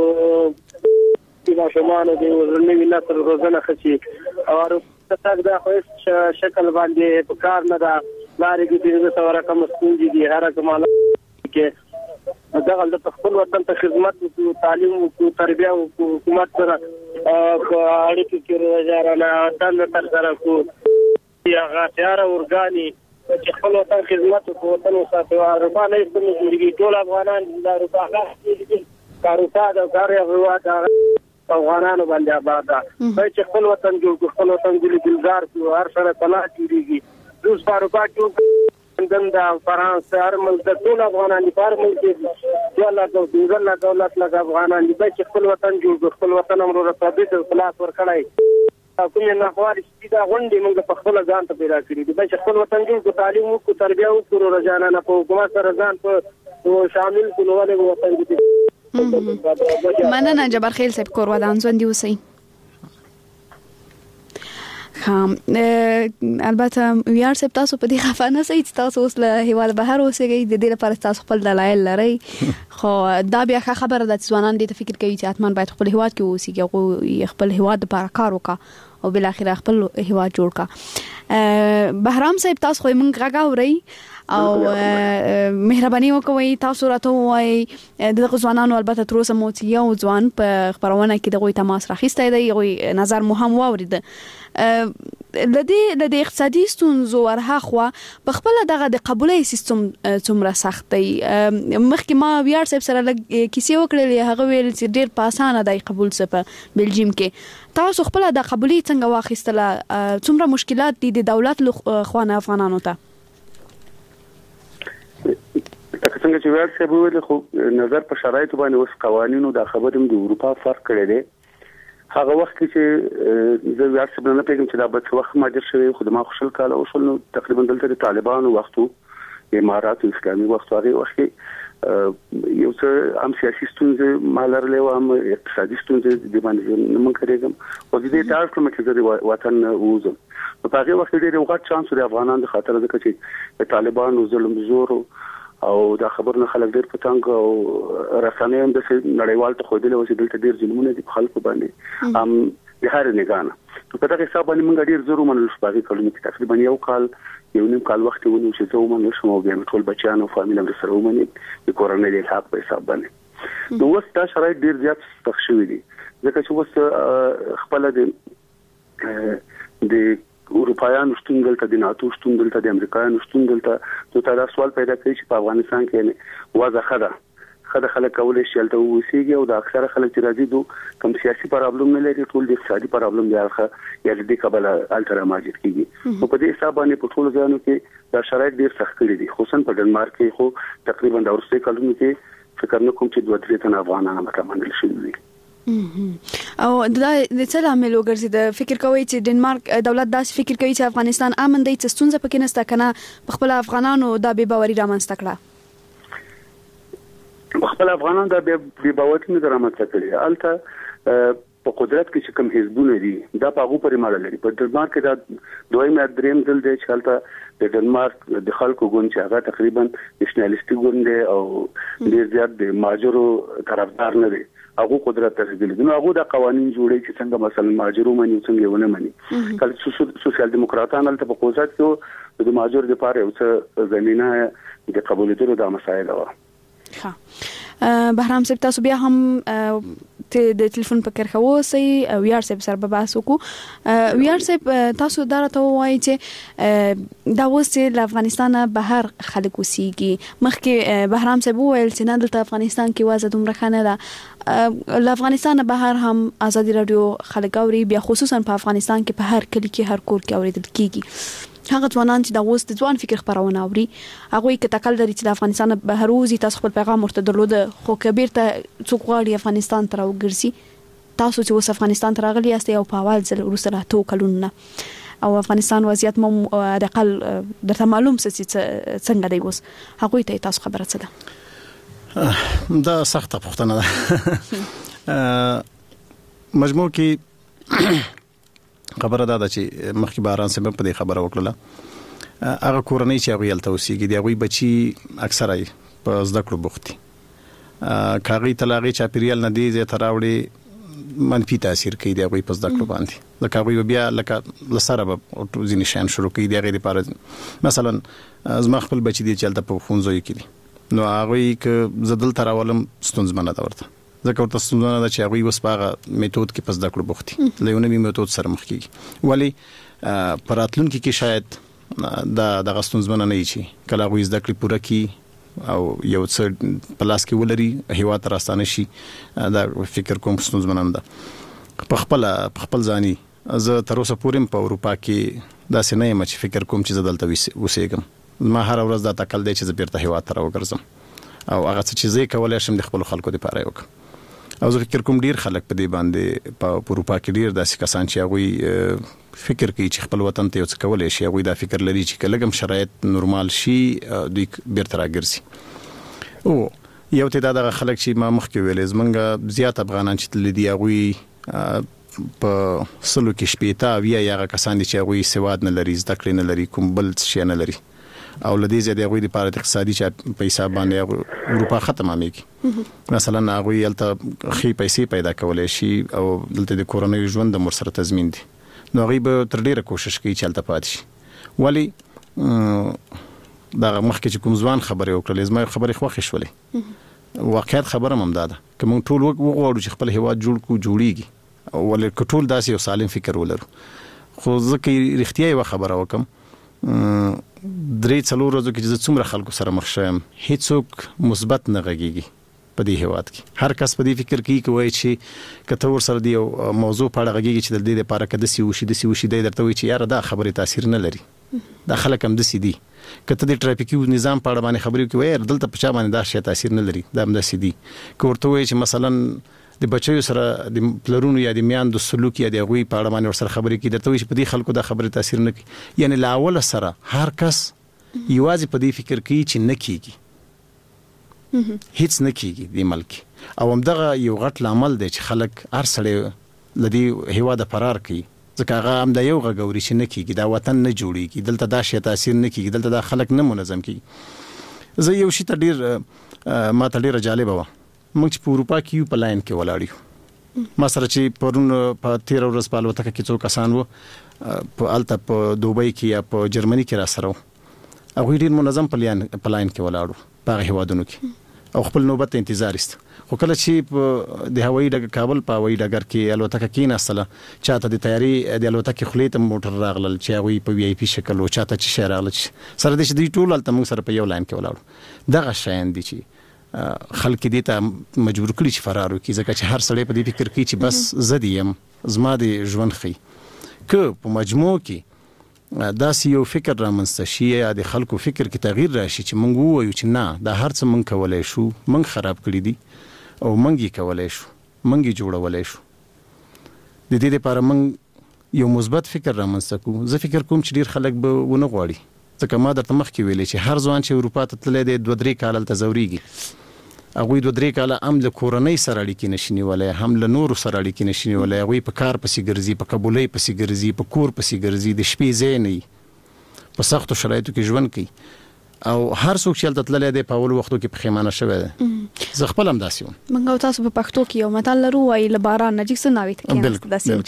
د ماشومان د ورنوي نسل روزنه خشي او تاسو دا خو شکل باندې په کار نه ده لارې کې د څو رقم ستونزې دي هر کومه کې دغه د خپل وطن ته خدمت او تعلیم او تربیه او حکومت سره اړیکې کې راځره تل تر سره کو یا غاټیار اورګانی چې خپل وطن خدمت او وطن ساتو اربانه کوم زندگی ټول افغانان د روپاخه کاروسا د کار یو افغانانو باندې آباد ده چې خپل وطن جوړ خپل وطن ګل ګلزار هر سره طلع کیږي دوس پاروپا کې دنده فرانسه هر ملک ټول افغانان په هر ملک کې الله کو څنګه دولت لګ افغانان دي چې خپل وطن جوړ خپل وطن امر ثابت خلاص ور کړای کوم نه خواري چې دا غونډې موږ په خپل ځان ته پیدا کړې دي چې خپل وطن جوړ تعلیم او تربیه او روزانه نه په حکومت سره ځان په شامل کولو ولې وطن دي. مننه جبر خیل صاحب کور ودان ځوان دی اوسئ. خام البته ویار صاحب تاسو په دې خفه نه سئ چې تاسو اوس له هیواد بهر اوسئ د دې لپاره تاسو خپل دلایل لرئ خو دا بیا خبره ده چې ځوانان دې ته فکر کوي چې حتمان باید خپل هیواد کې اوسئ او خپل هیواد لپاره کار وکړي او بل اخر خپل هیواد جوړ کړي. بهرام صاحب تاسو خو موږ غاغوري او مهرباني وکوي تاسو راته وای دغه ځوانانو البته تر اوسه مو یو ځوان په خبرونه کې دغه تماس راخیسته دی یو نظر مهم واورید لدی لدی اقتصادي ستونزو ورها خو په خپل دغه د قبولۍ سیستم څومره سخت دی. مخکې ما ویار صاحب سره کیسې وکړلې هغه ویل چې ډیر په اسانه دی قبول څه په بلجیم کې تاسو خپل د قبولۍ څنګه واخیستله څومره مشکلات دي د دولت خوانه افغانانو ته؟ څنګه چې ویل څه ویل خو نظر په شرایطو باندې اوس قوانینو د خبرم د اروپا فرق کړی دی. هغه وخت چې زه ویل څه نه پیګم چې دا به څه وخت ماجر شوی خو د ما خوشل کاله اوس نو تقریبا دلته طالبانو وختو امارات اسلامي وخت هغه وخت یو څه هم سیاسي ستونزې مالر له هم اقتصادي ستونزې د باندې موږ کړیږم او د دې تاسو کوم چې د وطن وزم په هغه وخت ډېر وخت چانس د افغانانو د خاطر ځکه چې طالبانو ظلم زور او دا خبرونه خلک ډېر پتنګ او رسنۍ هم د نړیوال ته خوده له وسیله دلته ډېر ظلمونه دي خلکو باندې هم د هر نگانه په دغه حساب باندې موږ ډېر زرو منل شپږ کلونه کې تقریبا یو کال یو نیم کال وخت ونیو چې زه ومنل شم او بیا ټول بچیان او فامیل هم سره ومني د کورونې د حق په حساب باندې نو اوس دا شرایط ډېر زیات سخت شوي دي ځکه چې اوس خپل د د اروپایانو شتون دلته د ناتو شتون دلته د امریکایانو شتون دلته نو دا سوال پیدا کوي چې په افغانستان کې وضع خده خده خلک کولای شي تل وسیږي او د اکثره خلک چې راځي دو کوم سیاسي پرابلم نه لري ټول د اقتصادي پرابلم دی هغه یا د قبل الټرا ماجر کیږي نو په دې حساب باندې په ټول ځانو کې دا شرایط ډیر سخت کړي دي خصوصا په ډنمارک کې خو تقریبا د ورسې کلونو کې فکر نه کوم چې دوه درې تن افغانان متمنل شي دي. او دا د څه لامل وګرځي د فکر کوي چې ډنمارک دولت داس فکر کوي چې افغانستان امن دی چې ستونزه پکې نشته کنه خپل افغانانو دا بې باوري رامنځته کړه خپل افغانان دا بې باوري نه رامنځته کړي الته په قدرت کې چې کوم حزبونه دي دا په هغه پورې ماړه لري په ډنمارک کې دا دویم یا دریم ځل دی چې الته د ډنمارک د خلکو ګوند چې هغه تقریبا نېشنلیسټي ګوند دی او ډېر زیات د ماجرو طرفدار نه دی هغه قدرت ته رسیدلی نو هغه د قوانين جوړي چې څنګه مثلا ماجرو مني څنګه ونه مني کله سوسیال دیموکراتان الته په قوزات کې د ماجر لپاره یو څه زمينه د قبولیتونو د مسایل و ها بهرام صاحب تاسو بیا هم ته د ټلیفون په کرخه وسی ویار صاحب سره به بحث وکړو ویار صاحب تاسو دا راته وایي چې دا اوس چې له افغانستان بهر خلک اوسېږي مخکې بهرام صاحب وویل چې نه دلته افغانستان کې وضع دومره ښه نه ده له افغانستان بهر هم ازادي رادیو خلک اوري بیا خصوصا په افغانستان کې په هر کلی کې هر کور کې اوریدل کیږي هغه ځوانان چې دا اوس د ځوان فکر خبرونه اوري هغه کې تکل لري چې د افغانستان بهر وځي تاسو خپل پیغام ورته درلود خو کبیر ته څوک غواړي افغانستان ته راوګرځي تاسو چې اوس افغانستان ته راغلي یاست او په اول ځل وروسته راته کلونه او افغانستان وضعیت مو د اقل درته معلوم څه څنګه دی اوس هغه ته تاسو خبره څه ده دا سخته پوښتنه ده مجموع کې خبره دا ده چې مخکې باران سم په دې خبره وکړه هغه کورنۍ چې هغه یلته اوسېږي دی هغه بچي اکثره په زده کړو بوختي کاغی تلاغي چاپیریال نه دی زه تراوړي منفي تاثیر کوي دی هغه په زده کړو باندې لکه هغه بیا لکه لسره به ځینې شان شروع کوي دی هغه لپاره مثلا زما خپل بچي دی چې یلته په خونځوي کې نو هغه ک زدل تراولم ستونزمنه ده ورته ځکه ورته ستونزمنه ده چې هغه وس پاغه میتود کې پس د کړو بوختي لېونه می میتود سره مخ کیږي ولی پراتلون کې کې شاید دا د غستونزمنه نه شي کله غوې زده کړې پوره کی او یو څه پلاس کې ولري هوا ترستانه شي دا فکر کوم ستونزمنه ده په خپل په خپل ځاني زه تر اوسه پورې په اروپا کې دا سې نه یم چې فکر کوم چې زدلته وسېګم ما هر ورځ دا تکل دی چې زه بیرته هوا تر وګرځم او هغه څه چې زه کولای شم د خپل خلکو لپاره وکړم او زه فکر کوم ډیر خلک په دې باندې په اروپا کې ډیر داسې کسان چې هغه فکر کوي چې خپل وطن ته یو څه کولای شي هغه دا فکر لري چې کلهګم شرایط نورمال شي دوی بیرته راګرځي او یو ته دا خلک چې ما مخکې ویلې زمونږ زیات افغانان چې تل دي هغه په سلو کې شپېته بیا هغه کسان دي چې هغه سواد نه لري زده کړې نه لري کوم بل څه نه لري او لدی زیاده غوې د لپاره اقتصادي چې پیسې باندې اروپا ختمه میږي مثلا هغه یلته خې پیسې پیدا کولای شي او دلته د کورونی ژوند د مر سره تضمین دي نو غي به تر ډیره کوشش کوي چې الته پات شي ولی دا مخکې چې کوم ځوان خبرې وکړلې زما خبرې خوښ شولې واقعیت خبره هم ده کوم ټول وګورو چې خپل هوا جوړ کو جوړیږي ولې کټول داسې یو سالم فکر ولرو خو ځکه رښتیا یو خبره وکم درې څلور ورځې کې چې څومره خلکو سره مخ شم هیڅوک مثبت نه غږیږي په دې هواد کې هر کس په دې فکر کوي کوي چې کته ور سره دی موضوع په اړه غږیږي چې د دې لپاره کده سی وشي د سی وشي د درته وي چې یاره دا خبره تاثیر نه لري دا خلک هم د سی دي کته د ټرافیکي نظام په اړه باندې خبرې کوي دلته په چا باندې دا شی تاثیر نه لري دا هم د سی دي کوړته وي چې مثلا د بچو سره د پلرونو یا د میان د سلوک یا د غوي په اړه باندې ور سره خبرې کوي درته وي چې په دې خلکو دا خبره تاثیر نه کوي یعنی لا اول سره هر کس یوازې په دې فکر کوي چې نه کیږي هیڅ نه کیږي د ملک او همدغه یو غټ عمل دی چې خلک هر سړی لدی هوا د فرار کوي ځکه هغه هم د یو غوړي چې نه کیږي دا وطن نه جوړیږي دلته دا شی تاثیر نه کیږي دلته دا خلک نه منظم کیږي زه یو شی ته ډیر ما ته ډیر جالب و موږ په اروپا کې په لاین کې ولاړیو ما سره چې پرون په تیر ورځ په الوتکه کې څو کسان وو په الته په دوبۍ کې یا په جرمني کې را سره وو هغه ډیر منظم په لاین په لاین کې ولاړو په هوادونو کې او خپل نوبت انتظار است خو کله چې د هوایي ډګر کابل په هوایي ډګر کې الوتکه کې نسله چاته د تیاری د الوتکه خلیته موټر راغلل چې هغه په وی آی پی شکل او چاته چې شهر راغل سره د دې ټول الته موږ سره په یو لاین کې ولاړو دغه شاین دي چې خلک دې ته مجبور کړي چې فرار وکړي ځکه چې هر سړی په دې فکر کوي چې بس زدیم زما د ژوند خي که په مجموع کې داسې یو فکر رامنځته شي یا د خلکو فکر کې تغییر راشي چې موږ ووایو چې نه دا هر څه موږ کولای شو موږ خراب کړی دي او موږ یې کولای شو موږ یې جوړولای شو د دې لپاره موږ یو مثبت فکر رامنځته کوو. زه فکر کوم چې ډیر خلک به ونه غواړي، ځکه ما درته مخکې ویلې چې هر ځوان چې اروپا ته تللی دی دوه درې کاله هلته ځورېږي. هغوی دوه درې کاله هم له کورنۍ سره اړیکې نشي نیولی، هم له نورو سره اړیکې نشي نیولی. هغوی په کار پسې ګرځي، په قبولۍ پسې ګرځي، په کور پسې ګرځي، د شپې ځای نه وي، په سختو شرایطو کې ژوند کوي. او هر څوک چې هلته تللی دی په اولو وختو کې پښیمانه شوی دی. زه خپل هم داسې وم. موږ او تاسو په پښتو کې یو متل لرو وایي له باران نه جګ څه ناوې ته کېناست.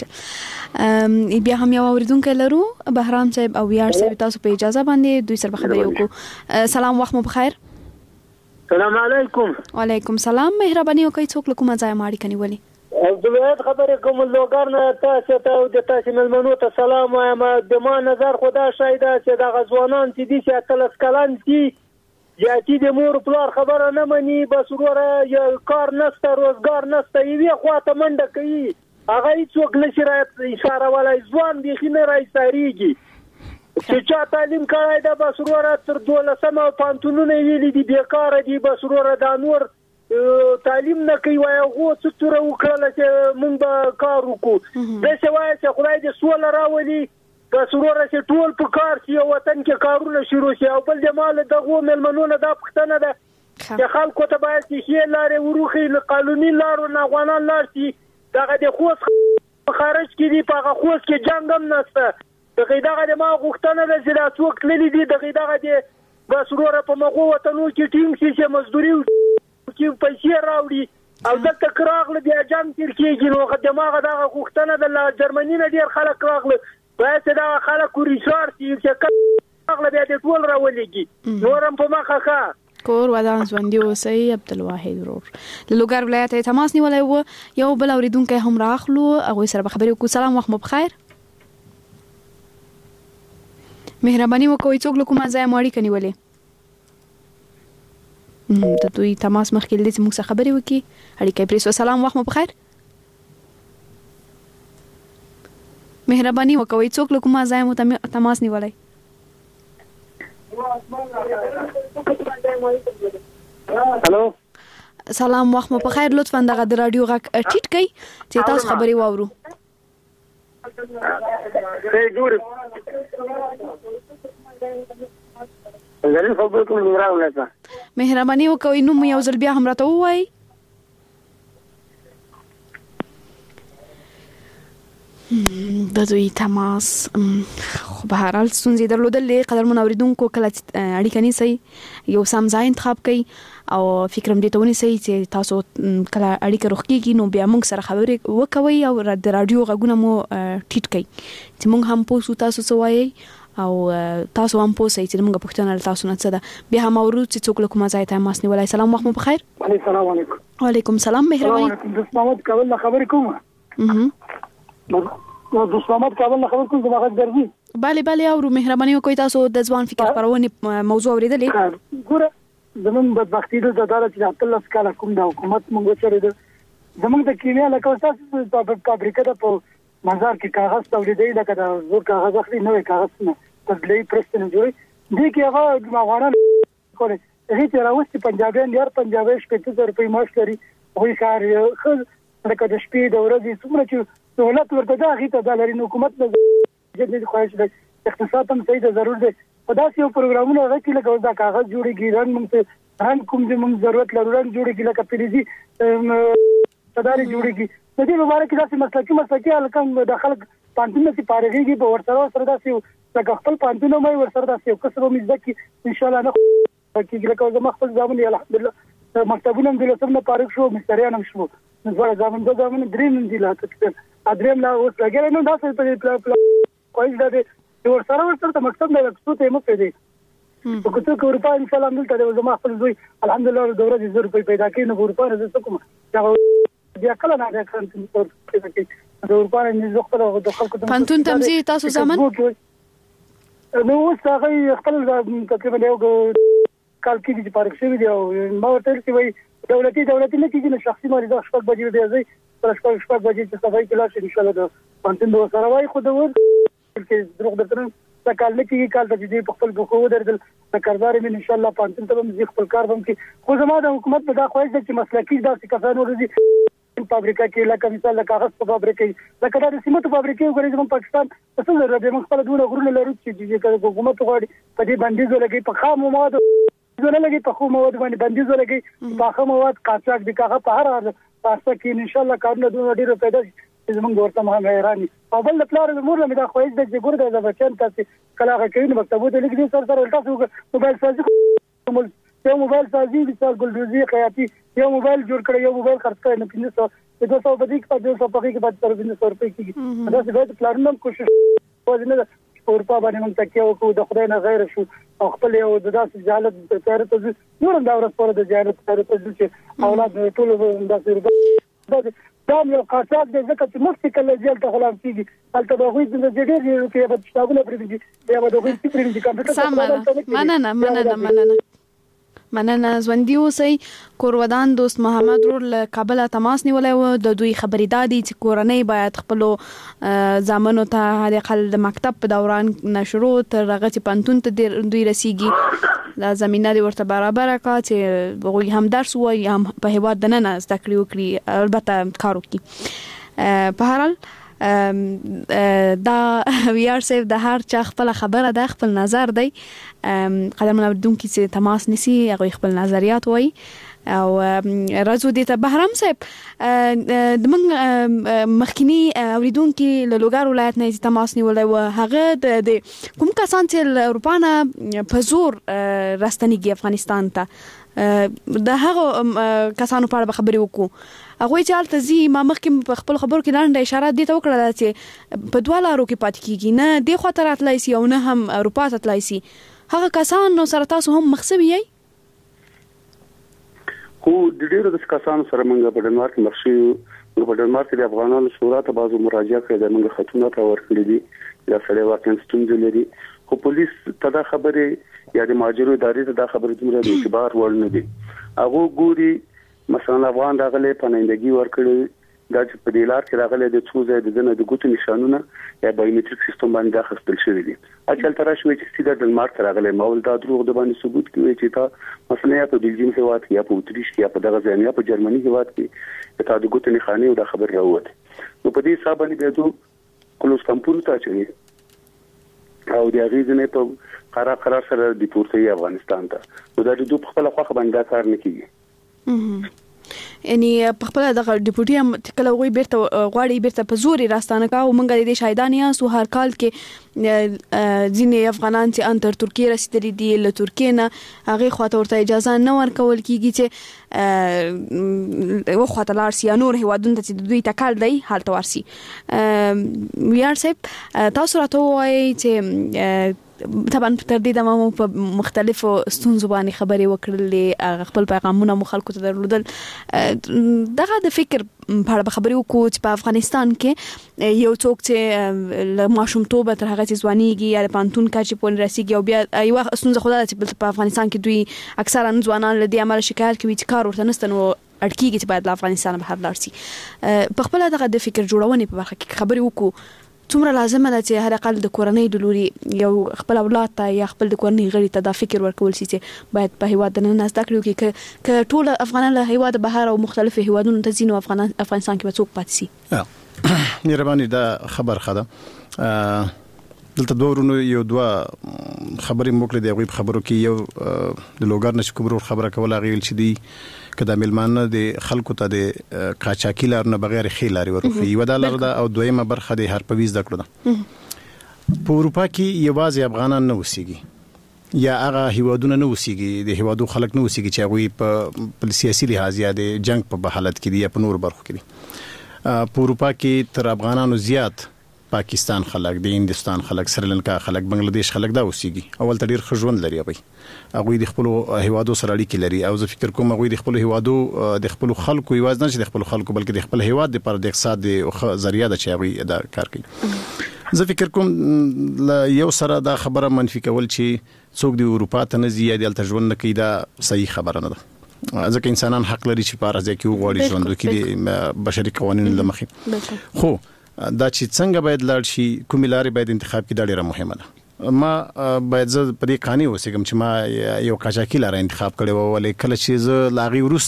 داسې بیا هم یو اورېدونکی لرو بهرام صاحب او ویاړ صاحب، تاسو په اجازه باندې دوی سره خبرې وکړو. سلام، وخت مو بخیر. السلام علیکم. وعلیکم سلام. مهرباني وکړئ څوک له کومه ځایه مو اړیکه نیولې؟ زه خبرې کوم لوګر نه. تاسو ته او د تاسو ملمنو ته سلام وایم. د ما نظر خدا شاید چې د غزوانان چې دي چې اتلس کلن دي یا چې د مور پلار خبره نه مني، بس وروره یا کار نشته، روزګار نشته، یوې خواته منډه کوي، هغه هیڅوک نشي را ایسارولی. ځوان بیخي نه را ایساریږي. چې چا تعلیم کړی ده بس وروره تر دولسمه پوهنتونونه یې ویلي دي بېکاره دي، بس وروره دا نور تعلیم نه کوي. وایي هغو څه توره وکړله چې موږ به کار وکړو. داسې وایي چې خدای دې سوله راولي، بس وروره چې ټول په کار شي او وطن کې کارونه شروع شي. او بل د ما له دغو مېلمنو نه دا پوښتنه ده چې خلکو ته باید چې ښې لارې وروښي، له قانوني لارو نه افغانان لاړ شي. دغه د خوست په خارج کې دي، په هغه خوست کې جنګ هم نشته. دغه دغه د ما غوښتنه ده چې دا څوک تللي دي دغه دغه د بس وروره په مغو وطنو کې ټینګ شي چې مزدوري کې پیسې راوړي او دلته که راغله بیا جنګ تېر کېږي. نو د ما دغه غوښتنه ده. له جرمني نه ډېر خلک راغله، باید چې دغه خلک ورېسار شي چې کله راغله بیا دې ټول راولېږي. نور هم په مخه ښه کور ودان ژوندي اوسئ. عبدالواحد ورور له لوګر ولایت یې تماس نیولی و. یو بل اورېدونکی هم راخلو، هغوی سره به خبرې وکړو. سلام، وخت مو بخیر. مهرباني وکړئ څوک له کومه ځایه مو اړیکه نیولې؟ د دوی تماس مخکې له دې چې موږ سره خبرې وکړي اړیکه یې پرېښوه. سلام، وخت مو بخیر. مهرباني وکړئ څوک له کومه ځایه مو تماس نیولی؟ هلو، سلام، وخت مو بخیر. لطفا دغه د راډیو غږ ټیټ کړئ چې تاسو خبرې واورو. مهرباني وکړئ نوم یو ځل بیا هم راته ووایئ. د دوی تماس خو به هر حال ستونزې درلودلې. قدرمن اورېدونکو کله اړیکه نیسئ یو سم ځای انتخاب کړئ او فکر هم دې ته ونیسئ چې تاسو کله اړیکه روغ کېږي نو بیا موږ سره خبرې وکوئ او د راډیو غږونه مو ټیټ کړئ چې موږ هم پوه شو تاسو څه وایئ او تاسو هم پوه سئ چې موږ پوښتنه له تاسو نه څه ده. بیا هم اورو چې څوک له کومه ځایه تماس نیولی. سلام، وخت مو بخیر. السلام علیکم. وعلیکم سلام. مهرباني. دوست محمد کابل نه خبرې کوم. دوست محمد کابل نه خبرې کوم. زما غږ درځي؟ بله بله اورو. مهرباني وکړئ تاسو د ځوان فکر خپرونې موضوع اورېدلې؟ ګوره زمونږ بدبختي ده دا ده چې اتلس کاله کوم د حکومت موږ وچرېده. زمونږ د کیمیا لکه ستاسو په فابریکه ده په مزار کې کاغذ تولیدوي، لکه د زور کاغذ اخلي، نوی کاغذ نه تبلیغي پرست نه جوړوي. دې کې هغه افغانان کولی هغې چې راوستي پنجابیان دي، هر پنجابی شپېته زره روپۍ معاش لري. هغوی کار ښه لکه د شپې د ورځې څومره چې سهولت ورته ده هغې ته دا لري. نو حکومت له جدي خواهش ده، اقتصاد هم صحیح ده، ضرور دی. په داسې یو پروګرامونه هغه کې لکه دا کاغذ جوړېږي، رنګ موږ رنګ کوم چې موږ ضرورت لرو رنګ جوړېږي، لکه فلزي صدارې جوړېږي. د دې لپاره کې داسې مسلکي مسلکي هلکان د خلک پوهنتون نه چې فارغېږي په ورسره ورسره داسې لکه خپل پوهنتون هم وایي ورسره داسې یو کسب هم زده کړي انشاءالله نه کېږي. لکه زما خپل زامن یې الحمدلله مکتبونه هم دولسم نه فارغ شو، مستریان هم شو. نو دواړه زامن دوه زامن درېیم هم دي لا تقریبا درېیم لا اوس لګېږي. نو داسې په خواهش دا دی چې ورسره ورسره ته مکتب نه څو ته یې مه پرېږدئ. په کوڅو کې اروپا انشاءالله همدلته دی. زما خپل زوی الحمدلله د ورځې زر روپۍ پیدا کوي. نو په اروپا نه زه څه کوم چې بیا کله نه بیا کله پیدا کوي د اروپا نه زه خپل د خلکو پوهنتون ته هم ځي تاسو زامن؟ نو اوس هغه خپل تقریبا یو کال کېږي چې فارغ شوي دي. او ما ورته ویل چې وایي دولتي دولتي نه کېږي، نو شخصي مریضه شپږ بجې بیا ځئ پر شپږ شپږ بجې چې صفایي کې لاړ شي انشاءالله د پوهنتون به ورسره وایي. خو د ور کې دروغ درته نه دا کال نه کېږي. کال ته چې دوی په خپل پښو ودرېدل د کاردار مې انشاءالله پوهنتون ته به هم ځي، خپل کار به هم کوي. خو زما د حکومت په دا خواهش ده چې مسلکي داسې کسان وروزي فابریکه کې لکه مثال د کاغذ په فابریکه کې لکه د سیمنټ فابریکه وګورئ چې پاکستان اصل راځي موږ خپل دونه غرونه لرو چې حکومت غواړي په دې بندیز ولګي په خام مواد زونه لګي په خام مواد باندې بندیز ولګي په خام مواد قاچاق د کاغذ په هر واسطه کې ان شاء الله کارونه دونه ډیر پیدا چې موږ ورته مهم حیرانی او بل پلار د مور له خوښ د جګور د بچن تاسو کله کوي نو مکتبو ته لیکي سر سره تاسو موبایل سازي یو موبایل سازي مثال ګلدوزي خیاطي یو موبایل جوړ کړی یو موبایل خرڅ کړی نو پنځه سو د دوه بدیک په دوه سو په کې بعد تر پنځه سو روپۍ کېږي دا څه د پلانونو کوشش وځنه اورپا باندې موږ تکیه وکړو د خدای نه غیر شو او خپل یو د داسې جالب تیار ته نور دا ورځ پر د جالب تیار ته چې اولاد ټول داسې دا یو قاصد د ځکه چې مخکې کله جیل ته غلام کیږي هلته به هغوی د جډیر کې به کتابونه پرېږدي یا به د هغوی څه پرېږدي کمپیوټر مننه مننه مننه مننه ژوندي اوسئ کورودان دوست محمد رور له کابل تماس نیولای و د دوی خبرې دادي چې کورنۍ باید خپل ځامنو ته د خپل د مکتب په دوران نشرو تر هغه چې پانتون ته دوی رسیږي دا زمينه دی ورته برابر کا چې وګوري هم درس وای هم په هیواد دننه زده کړی وکړي البته کار وکړي په هر حال دا ویار سیف د هر چا خپل خبره ده خپل نظر دی قدم اوریدونکو چې تماس نسی هغه خپل نظریات وای او راځو دې ته بهرام صاحب د من مخکینی اوریدونکو له لوګار ولایت نه تماس نیولای و هغه د کوم کسان چې اروپا نه په زور راستنیږي افغانستان ته د هغه کسانو په اړه خبرې وکړو هغه چې حالت زی ما مخکې په خپل خبرو کې لاندې اشاره دي ته وکړه چې په دوه لارو کې پات کیږي نه د خاطر اتلای سي او نه هم اروپا ته اتلای سي هغه کسان نو سره تاسو هم مخسوي یي خو د ډیرو د کسانو سره موږ په ډنمارک کې مخشي موږ په ډنمارک کې د افغانانو شورا ته بازو مراجعه کړې ده موږ خطونه تا ورکړې دي دا سره واقعا ستونزې لري خو پولیس ته دا خبره یا د ماجرو ادارې ته دا خبره دومره د اعتبار وړ نه دي هغه ګوري مثلا افغان راغلي پنځندګي ورکړي دا چې په دې لار کې راغلي د څو ځای د دنه د ګوتو نشانونه یا بایومټریک سیستم باندې اخیستل شوی دي اچل تر شوی چې سیده د ډنمارک راغلي مول دا دروغ د باندې ثبوت کوي چې تا مثلا یا په بلجیم هیواد یا په اتریش یا په دغه ځای یا په جرمني هیواد کې تا د ګوتو نښانې او د خبر راووت نو په دې حساب باندې به دوه کلوز کمپون ته چي او د غیزنه په قرار قرار سره د پورته افغانستان ته نو دا د دوه خپل خواخ باندې کار نه کیږي یعنی په خپل د ډیپوټي هم کله وی بیرته غواړي بیرته په زوري راستانه کا او مونږ د شهیدان یا سو هر کال کې ځینې افغانان چې ان تر ترکیه رسیدلي دي له ترکیه نه هغه خواته ورته اجازه نه ورکول کیږي چې و خواته لار سي نور هیوادونه چې دوی تکال دی حالت ورسي ویار صاحب تاسو راته وایي چې طبعا تر دې د مو په مختلفو ستونزو باندې خبرې وکړلې خپل پیغامونه مو خلکو ته درلودل دغه د فکر په اړه خبرې وکړو چې په افغانستان کې یو څوک چې له ماشومتوبه تر هغه چې ځوانيږي یا پانتون کاچې پول رسیږي او بیا یو ستونزه خدای چې په افغانستان کې دوی اکثرا ځوانان له دې عمل شکایت کوي چې کار ورته نشته نو اړکیږي چې باید له افغانستان بهر لاړ شي په خپل دغه د فکر جوړونې په برخه کې خبرې وکړو څومره لازمه ده چې هر اقل د کورنۍ د لوري یو خپل اولاد ته یا خپل د کورنۍ غړي ته دا فکر ورکول شي چې باید په هیواد نه نه زده کړو کې ک ټول افغانان له هیواد بهر او مختلف هیوادونو ته ځینو افغانان افغانستان کې څوک پاتې شي مهرباني دا خبر خده دلته دوه ورونو یو دوه خبرې موکړه دی غوي خبرو کې یو د لوګار نش کوبرو خبره کوله غیل چې دی کدا ملمانه د خلکو ته د قاچاقي لار نه بغیر خیلاري ورخي یو د لار ده او دویمه برخه د هر پویز د کړو ده په اروپا کې یوازې افغانان نه وسیږي یا هغه هیوادونه نه وسیږي د هیوادو خلک نه وسیږي چې هغه په سیاسي لحاظ یا د جنگ په حالت کې دي یا په نور برخو کې دي په اروپا کې تر افغانانو زیات پاکستان خلک د هندستان خلک سریلانکا خلک بنگلاديش خلک دا وسیږي اول تدیر خژوند لري هغه هغه د خپل هیوادو سره اړیکې لري او زه فکر کوم هغه د خپل هیوادو د خپل خلکو یواز نه چې د خپل خلکو بلکې د خپل هیواد لپاره د اقتصاد او ذریعہ د چاوي ادا کار کوي زه فکر کوم یو سره دا خبره منفي کول چې څوک د اروپا ته نه زیات دلته ژوند نه کوي دا صحیح خبره نه ده ځکه انسانان حق لري چې په ارزه کې وغواړي ژوند وکړي د بشري قوانینو لمخې خو دا چې څنګه باید لاړ شي کومې لارې باید انتخاب کړي دا ډیره مهمه ده ما باید زه په دې قانې اوسېږم چې ما یو قاچاقي لار انتخاب کړې و ولې کله چې زه لاغي ورسته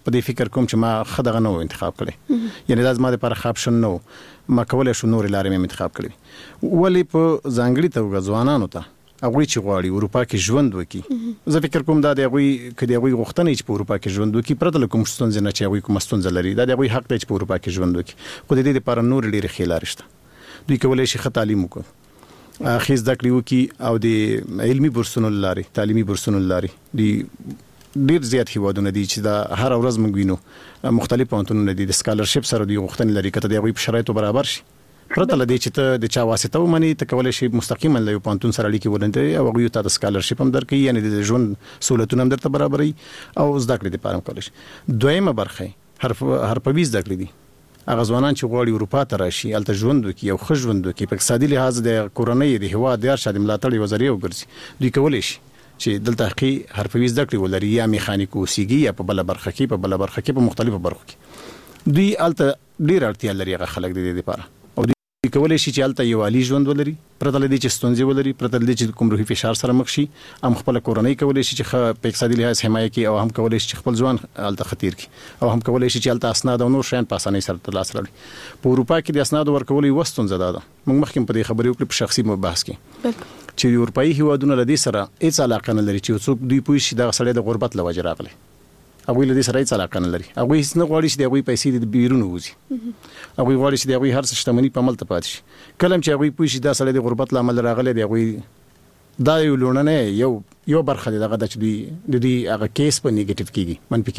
په دې فکر کوم چې ما خدغه نو انتخاب کړی یعنی دا زما لپاره خاپشن نو ما کولای شو نور لارې مې انتخاب کړی ولی په ځانګړي توګه ځوانانو ته هغه چې غواړي اروپا کې ژوند وکړي زه فکر کوم دا د هغه کدي هغه غوښتنه چې په اروپا کې ژوند وکړي پرته له کوم ستونزې نه چې هغه کوم ستونزه لري دا د هغه حق دی چې په اروپا کې ژوند وکړي خو د دې لپاره نور ډېر خلار شته دوی کولای شي ښه تعلیم وکړي اخیز د کړیو کې او د علمي بورسونو لاري تعلیمي بورسونو لاري دی ډیر زیات هیوادونه دي چې دا هر ورځ موږ وینو مختلف پونتونه دي د سکالرشپ سره دی غوښتنې لري کته د هغه شرایطو برابر شي پرته لدی چې ته د چا واسطه ومني ته کولای شي مستقیما له پونتون سره اړیکې ولري او هغه ته د سکالرشپ هم درکې یعنی د ژوند سہولتونه هم درته برابرې او زده کړې لپاره کولای شي دویمه برخه هر هر په ویز زده کړې دي هغه ځوانان چې غواړي اروپا ته راشي الته ژوند وکړي او ښه ژوند وکړي په اقتصادي لحاظ د کورنۍ د هواد د ارشاد ملاتړ وزاري وګرځي دوی کولای شي چې دلته حقي حرفوي زده کړې ولري یا میخانیکو سیګي یا په بل برخه کې په بل برخه کې په مختلفو برخو کې دوی الته ډیر اړتیا لري هغه خلک د دې لپاره او دوی کولای شي چې الته یو عالی ژوند ولري پرته لدی چې ستونزې ولري پرته لدی چې کوم روحي فشار سره مخ شي هم خپل کورنۍ کولای شي چې په اقتصادي لحاظ حمایه کوي او هم کولای شي چې خپل ځوان الته خطر کوي او هم کولای شي چې الته اسناد او نور شیان په اسانۍ سره ترلاسه کړي په اروپا کې د اسناد ورکول یو ستونزه ده موږ مخکې په دې خبرې وکړو په شخصي بحث کې چې اروپאי هیوادونه لدی سره هیڅ علاقه نه لري چې څوک دوی پوه شي دا سړی د غربت لوجه راغلی هغه لدی سره هیڅ علاقه نه لري هغه هیڅ نه غواړي چې هغه پیسې د بیرون وځي هغه غواړي چې هغه هر څه شتمنۍ په عمل ته پاتې شي کلم چې هغه پوه شي دا سړی د غربت لامل راغلی دی هغه دا یو لونه یو یو برخه دغه د چې دی د دې هغه کیس په نیگیټیو کېږي منفي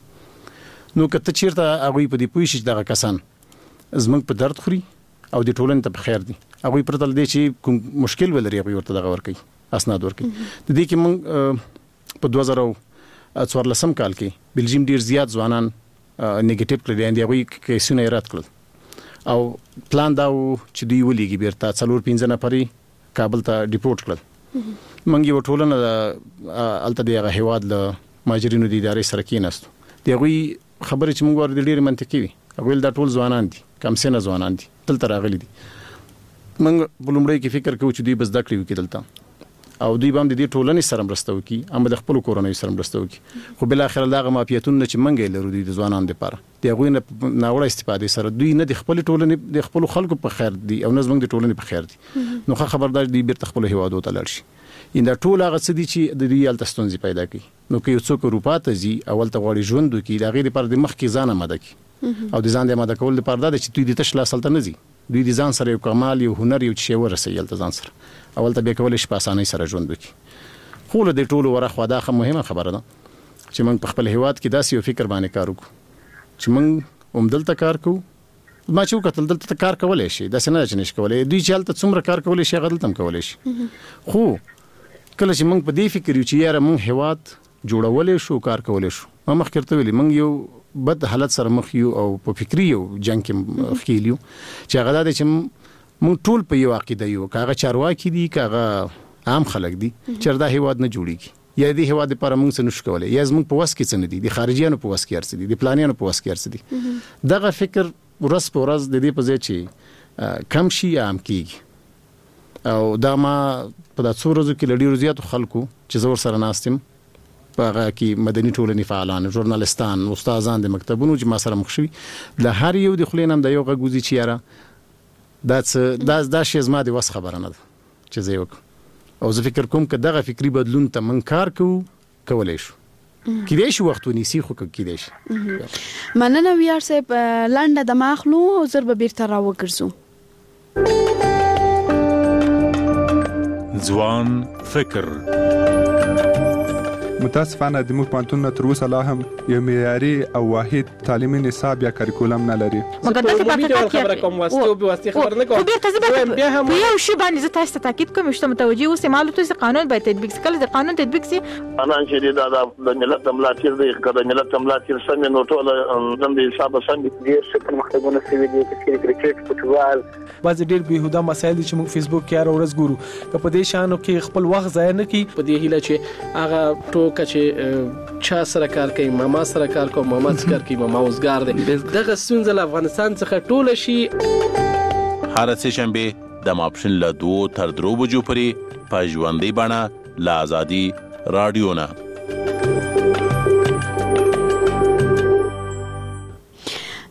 کېږي نو کته چیرته هغه په دې پوه شي دغه کسان زمنګ په درد خوري او د ټولنې ته بخیر دي هغه پرته لدی چې کوم مشکل ولري هغه ورته دغه ورکي اسناد ورکي د دې کې موږ په دوه زره څوارلسم کال کې بلجیم ډیر زیات ځوانان نیگیټیو کړي دي هغه کیسونه رات کړل او پلان دا و چې دوی ولېږي بیرته څلور پنځه نفرې کابل ته ډیپورټ کړل موږ یو ټولنه الته د هیواد له ماجرینو د ادارې سره کېناستو دغه خبره چې موږ ورته ډیر منطقي وي هغه دا ټول ځوانان دي کم سنه ځوانان دي دلته راغلي دي موږ بلومړی کې فکر کوو چې دوی بس دا کړی وکړي دلته او دوی باندې د ټولنې سره مرسته وکي هم د خپل کورنۍ سره مرسته وکي خو بل اخر دغه مافیاتونه چې منګې لرو دي د ځوانانو لپاره دغه نه ناوړه استفاده سره دوی نه د خپل ټولنې د خپل خلکو په خیر دي او نه زموږ د ټولنې په خیر دي نو خبردار دي بیرته خپل هیوادو ته لاړ شي ان دا ټول هغه څه دي چې د دې الته ستونزې پیدا کوي نو که یو څوک اروپا ته ځي اول ته غواړي ژوند وکي دا غیر پر د مخ کې ځان آماده کی او د ځان د آماده کول لپاره دا چې دوی د تشلا سلطنت نه ځي دوی د ځان سره یو کمال یو هنر یو شی ورسېل ته ځان سره اول ته به کول شي په اسانۍ سره ژوند وکي خو له دې ټولو ورخوا دا مهمه خبره ده چې موږ په خپل هیواد کې داسې یو فکر باندې کار وکړو چې موږ هم دلته کار کوو ما چې وکتل دلته کار کولای شي دا څنګه چې نشي کولای دوی چې هلته څومره کار کولای شي غلط هم کولای شي خو کله چې موږ په دې فکر یو چې یاره موږ هیواد جوړولې شو کار کولای شو ما مخکې ویلي موږ یو بد حالت سره مخ یو او په فکری یو جنگ کې خېلیو چې هغه د چې موږ ټول په یو عقیده یو کاغه چارواکي دي کاغه عام خلک دي چې دا هیواد نه جوړیږي یا دې هیواد لپاره موږ څه نشو کولای یا زموږ په وس کې څه نه دي د خارجيانو په وس کې ارڅ دي د پلانیانو په وس کې ارڅ دي دغه فکر ورځ په ورځ د دې په ځای چې کم شي عام کیږي او دا ما په داسو ورځو کې لړۍ زیاتو خلکو چې زور سره ناستم په هغه کې مدني ټولنې فعالان ژورنالستان استادان د مکتبونو چې ما سره مخ شوي له هر یو د خلینم د یو غوږی چې یاره دا دا دا شی زما د وس خبره نه ده چې زه وک او زه فکر کوم چې دغه فکری بدلون ته من کار کوو کولای شو کېدای شي وخت ونیسي خو کېدای شي مننه ویار صاحب لنډه د ماخلو او زر به بیرته راوګرځو ځوان فکر متاسفانه د موږ پانتون تر اوسه لا هم یو معیاري او واحد تعلیمي نصاب یا کریکولم نه لري مګر د حقیقت خبره کوم واسطه او به واسطه خبره نه کوم خو به قضیه بیا هم یو شی باندې زه تاسو ته تاکید کوم چې متوجي اوسه معلومات چې قانون باید تطبیق کړي د قانون تطبیق سي انا چې دا د ملت ملاتیر دی کله ملت ملاتیر سم نو ټول د حساب سم دي چې مختبونه سوي دي چې کرکټ فوتبال باز ډېر بهوده مسایل چې موږ فیسبوک کې هر ورځ ګورو که په دې شانو کې خپل وخت ضایع نه کړي په دې هیله چې هغه ټوکه چې چا سره کار کوي ماما سره کار کوي ماما سره کار کوي ماما اوسګار دی دغه ستونزه له افغانستان څخه ټوله شي هر څه شنبه د ماپشن له دوه تر درو بجو پورې په ژوندۍ بڼه له ازادي رادیو نه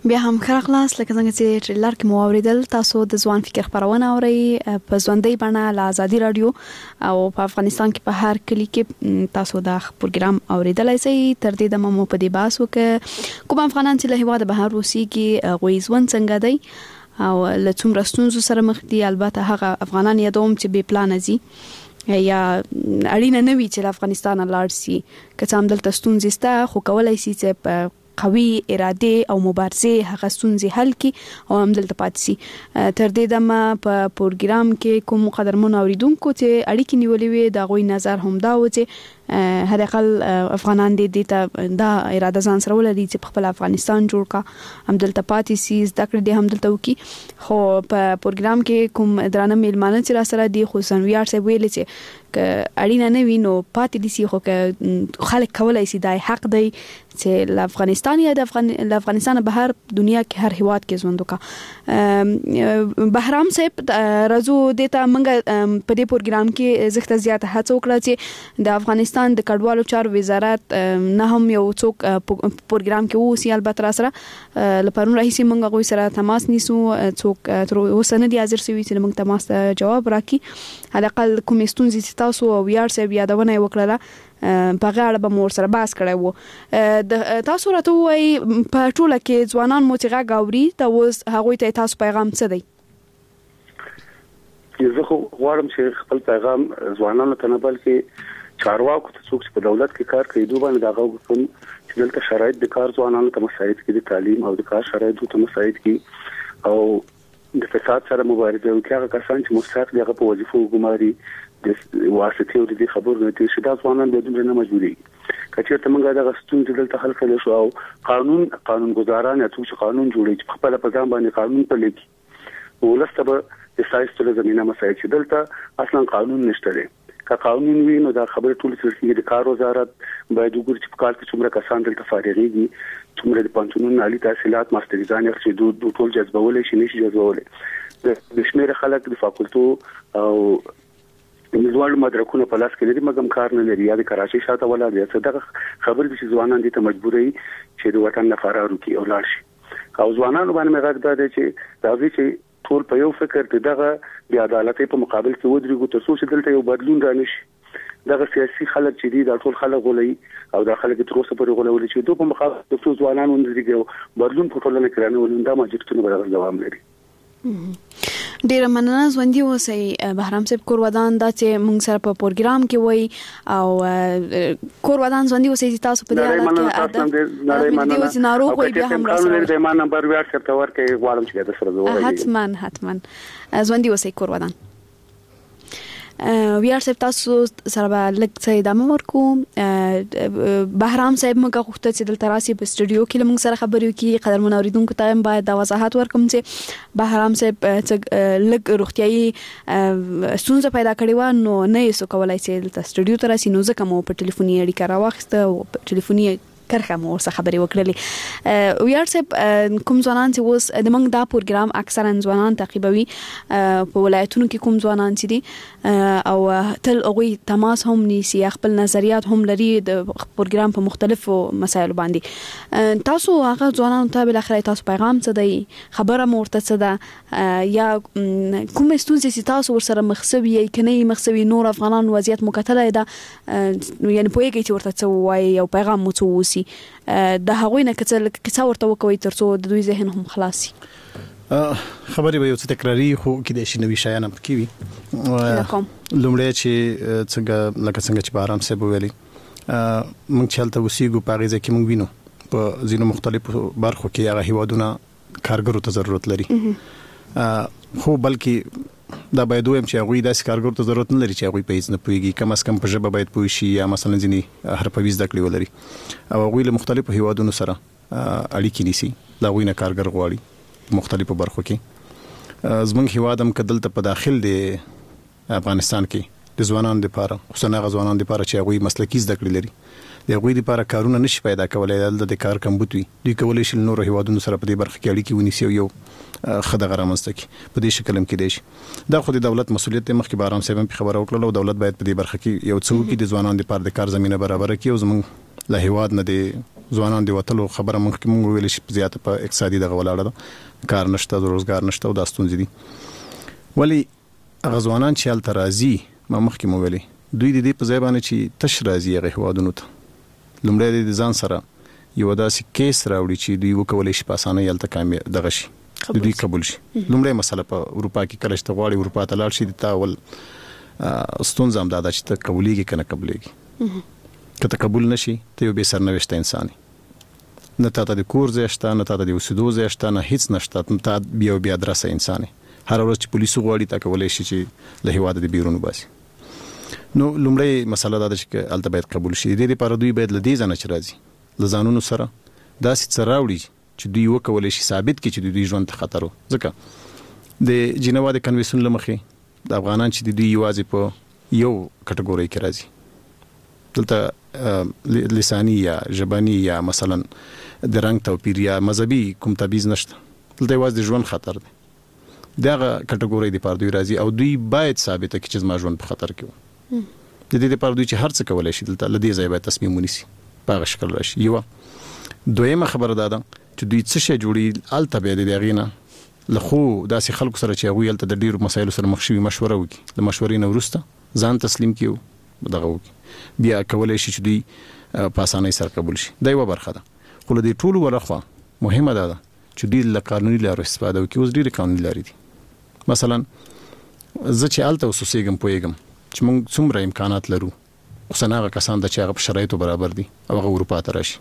بیا هم خلاص لکه څنګه چې ټریلر کې مو اوریدل تاسو د ځوان فکر خبرونه اوري په ژوندۍ بڼه له آزادي رادیو او په افغانستان کې په هر کلی کې تاسو دا پروګرام اوریدلای شئ. تر دې د مو په دی باس وک کوم افغانان چې له هیواد بهر روسي کې غوي ځوان څنګه دی او له څومره ستونزو سره مخ دي. البته هغه افغانان یادوم چې بې پلان دي یا اړینه نه وی چې افغانستان لاړ شي که څه هم دلته ستونزې سته خو کولای شي چې په قوي اراده او مبارزه هغه ستونزې حل کی او هم دلته پاتې شي. تر دې دمه په پروګرام کې کوم قدرمن اوریدونکو چې اړیکې نیولې وي دا غوي نظر هم دا و چې هر اقل افغانان دې ته دا اراده ځان سره ولري چې خپل افغانستان جوړ کا هم دلته پاتې شي زده کړې دې هم دلته وکي. خو په پروګرام کې کوم درانه میلمانه چې را سره دي خو سنویار صاحب ویل چې اړینه نه وي نو پاتې دي سي خو که خلک کولای شي دا حق دی چې له افغانستان یا د افغان له افغانستان بهر دنیا کې هر هیواد کې ژوند وکړه. بهرام صاحب راځو د ته منګه په دې پروګرام کې زخته زیاته هڅه وکړه چې د افغانستان د کډوالو چارو وزارت نه هم یو څوک پروګرام کې وو سی البته را سره لپاره راهیسي منګه غوي سره تماس نیسو څوک تر اوسه نه دي حاضر شوی چې موږ تماس ته جواب راکړي. حداقل کوم ستونزې تاسو او ویار صاحب یادونه وکړه په غاړه به مور سره باس کړی وو. د تاسو راته وایي په ټوله کې ځوانان مو چې غږ اوري ته اوس هغوی ته تاسو پیغام څه دی؟ زه خو غواړم چې خپل پیغام ځوانانو ته نه بلکې چارواکو ته څوک چې په دولت کې کار کوي دوی باندې دا غوښتم کوم چې دلته شرایط د کار ځوانانو ته مساعد کړي د تعلیم او د کار شرایط ته مساعد کړي او د فساد سره مبارزه وکړي. هغه کسان چې مستحق دي هغه په وظیفو ګماري د واسطې او د خبرو نه تیر شي دا ځوانان به دومره نه مجبوري کچې ته موږ دا غستون چې دلته حل کړو شو او قانون قانون گزاران یا څوک خقانون جوړي چې خپل په ځان باندې قانون په لګي ولسته به د سایستلو زمينه مسایل چې دلته اصلا قانون نشته دی. که قانون وي نو دا خبره ټول سرسي د کار وزارت باید وګوري چې په کال کې څومره کسان دلته فارغيږي څومره د پانتونونو عالی تحصیلات ماستریزان یې چې دوه ټول جذبولې شي نشي جذبولې د شمیر خلک د فاکولټو او نزوال مدرکونه په لاس کې لري مګم کار نه لري یا د کراچي شاته ولا دی څه دغه خبر دي چې ځوانان دي ته مجبوري چې د وطن نه فرار وکړي او لاړ شي. او ځوانانو باندې مغاک دا دی چې دا وی چې ټول په یو فکر ته دغه د عدالت په مقابل کې ودرېږي تر څو چې دلته یو بدلون رانشي. دغه سیاسي خلک چې دي دا ټول خلک غولي او دا خلک تر اوسه پورې غولول چې دوی په مقابل د څو ځوانانو ندرېږي بدلون په ټولنه کې رانه ولون دا ماجرتونه به دوام لري. ډیر مننه ژوندۍ اوسئ. بهرام صاحب کور ودان دا چې موږ سره په پروګرام کې وای او کور ودان ژوندۍ اوسئ چې تاسو په دې حالت کې د دې وځ ناروغ وي بیا هم راځي د ما نمبر ویار څخه ورکې غواړم چې د سره زوړ حتما حتما ژوندۍ اوسئ کور ودان. ویار صاحب تاسو سره لږ څه ادامه ورکو. بهرام صاحب موږ غوښتل چې دلته راسي په سټوډیو کې موږ سره خبرې وکړي. قدرمن اوریدونکو ته باید دا وضاحت ورکوم چې بهرام صاحب لږ روغتيایي ستونزه پیدا کړې و نو نه یې سو کولای چې دلته سټوډیو ته راسي نو ځکه مو په ټلیفوني اړیکه راوخسته او په ټلیفوني کرخه مو سره خبرې وکړلې. ویار صاحب کوم ځوانان چې اوس د موږ دا پروګرام اکثرا ځوانان تعقیبوي په ولایتونو کې کوم ځوانان چې دي او تل هغوی تماس هم نیسي خپل نظریات هم لري د پروګرام په مختلفو مسایلو باندې. تاسو هغه ځوانانو ته بل اخر تاسو پیغام څه دی خبره مورته څه ده یا کوم ستونزې چې تاسو ورسره مخسوي یا کني مخسوي نور افغانان وضعیت مکتله ده یعنی په یوه کې ورته څه وایي او پیغام مو څه د هغوی نه کڅل کڅا ورته وکوي ترڅو د دوی ذهن هم خلاصي. خبرې به یو څه تکراری خو کې د شنوي شایان په کې وي لومړی چې څنګه لکه څنګه چې بهرام صاحب ویلي موږ چې هلته اوسېږو په هغې ځای کې موږ وینو په ځینو مختلفو برخو کې هغه هیوادونه کارګرو ته ضرورت لري خو بلکې دا باید وایم چې هغوی داسې کارګرو ته ضرورت نه لري چې هغوی په هیڅ نه پوهېږي کم از کم په ژبه باید پوه شي یا مثلا ځینې حرفوي زده کړې ولري او هغوی له مختلفو هیوادونو سره اړیکې نیسي د هغوی نه کارګر غواړي مختلفو برخو کې. زموږ هیواد هم که دلته په داخل د افغانستان کې د ځوانانو لپاره خصوصا هغه ځوانانو لپاره چې هغوی مسلکي زده کړې لري د هغوی لپاره کارونه نشي پیدا کولای دلته د کار کمبود وي دوی کولی شي نورو هیوادونو سره په دې برخه کې اړیکې ونیسي او یو خدغه رامنځته کړي په دې شکل هم کې دی شي. دا خو د دولت مسؤلیت دی مخکې بهرام صاحب په خبره وکړله او دولت باید په دې برخه کې یو څه وکړي د ځوانانو لپاره د کار زمینه برابر کړي او زموږ له هیواد نه د ځوانان دی وتلو خبره مخکې مونږ ویل شي زیات په اقتصادي دغه ولاړه ده کار نشته د روزګار نشته او د ستونزې دي ولی هغه ځوانان چې هلته راځي ما مخکې مو ویلي دوی د دې په ځای باندې چې تش راځي هغه هیوادونو ته لومړی د ځان سره یو داسې کیس راوړي چې دوی وکولای شي په اسانۍ هلته کامیاب دغه شي د دوی قبول شي لومړی مسله په اروپا کې کله چې غواړي اروپا ته لاړ شي د تاول ستونزه هم دا ده چې ته قبولېږي که نه قبولېږي که ته قبول نشي ته یو بې سرنوشته انسان نه تا ته د کور ځای شته نه تا ته د اوسېدو ځای شته نه هیڅ نشته ته بیا بیا ادرسه انسان هر ورځ چې پولیسو غواړي تا کولی شي چې له هیواده د بیرون وباسي نو لومړی مسله دا ده چې هلته باید قبول شي د دې لپاره دوی باید له دې ځانه چې راځي له ځانونو سره داسې څه راوړي چې دوی وکولی شي ثابت کړي چې د دوی ژوند ته خطر و ځکه د جنیوا د کنوینسیون له مخې د افغانان چې د دوی یوازې په یو کټګورۍ کې راځي دلته لساني یا ژبني یا مثلا د رنګ توپیر یا مذهبي کوم تبعیض نشته دلته یوازې د ژوند خطر دی دغه کټګورۍ د پاره دوی راځي او دوی باید ثابت کړي چې زما ژوند په خطر کې و د دې لپاره دوی چې هر څه کولای شي دلته لدې ځای باید تصمیم ونیسي په هغه شکل راشي یو دویمه خبره ده چې دوی څه شي جوړي الته به د دغینه لخوا داسې خلکو سره چې هغه الته د ډیرو مسایلو سره مخ شوي مشوره وکړي د مشورې نه وروسته ځان تسلیم کیو دغه وکړي بیا کولای شي چې دوی په اسانۍ سره قبول شي دا یو برخه ده خو د ټولو ورخه مهمه ده چې دوی له قانوني لارو استفاده وکړي اوس ډیره قانوني لارې دي مثلا زه چې الته اوسېږم پوهېږم چې موږ څومره امکانات لرو خو هغه کسان د چې هغه په شرایطو برابر دي او هغه اروپا ته راشي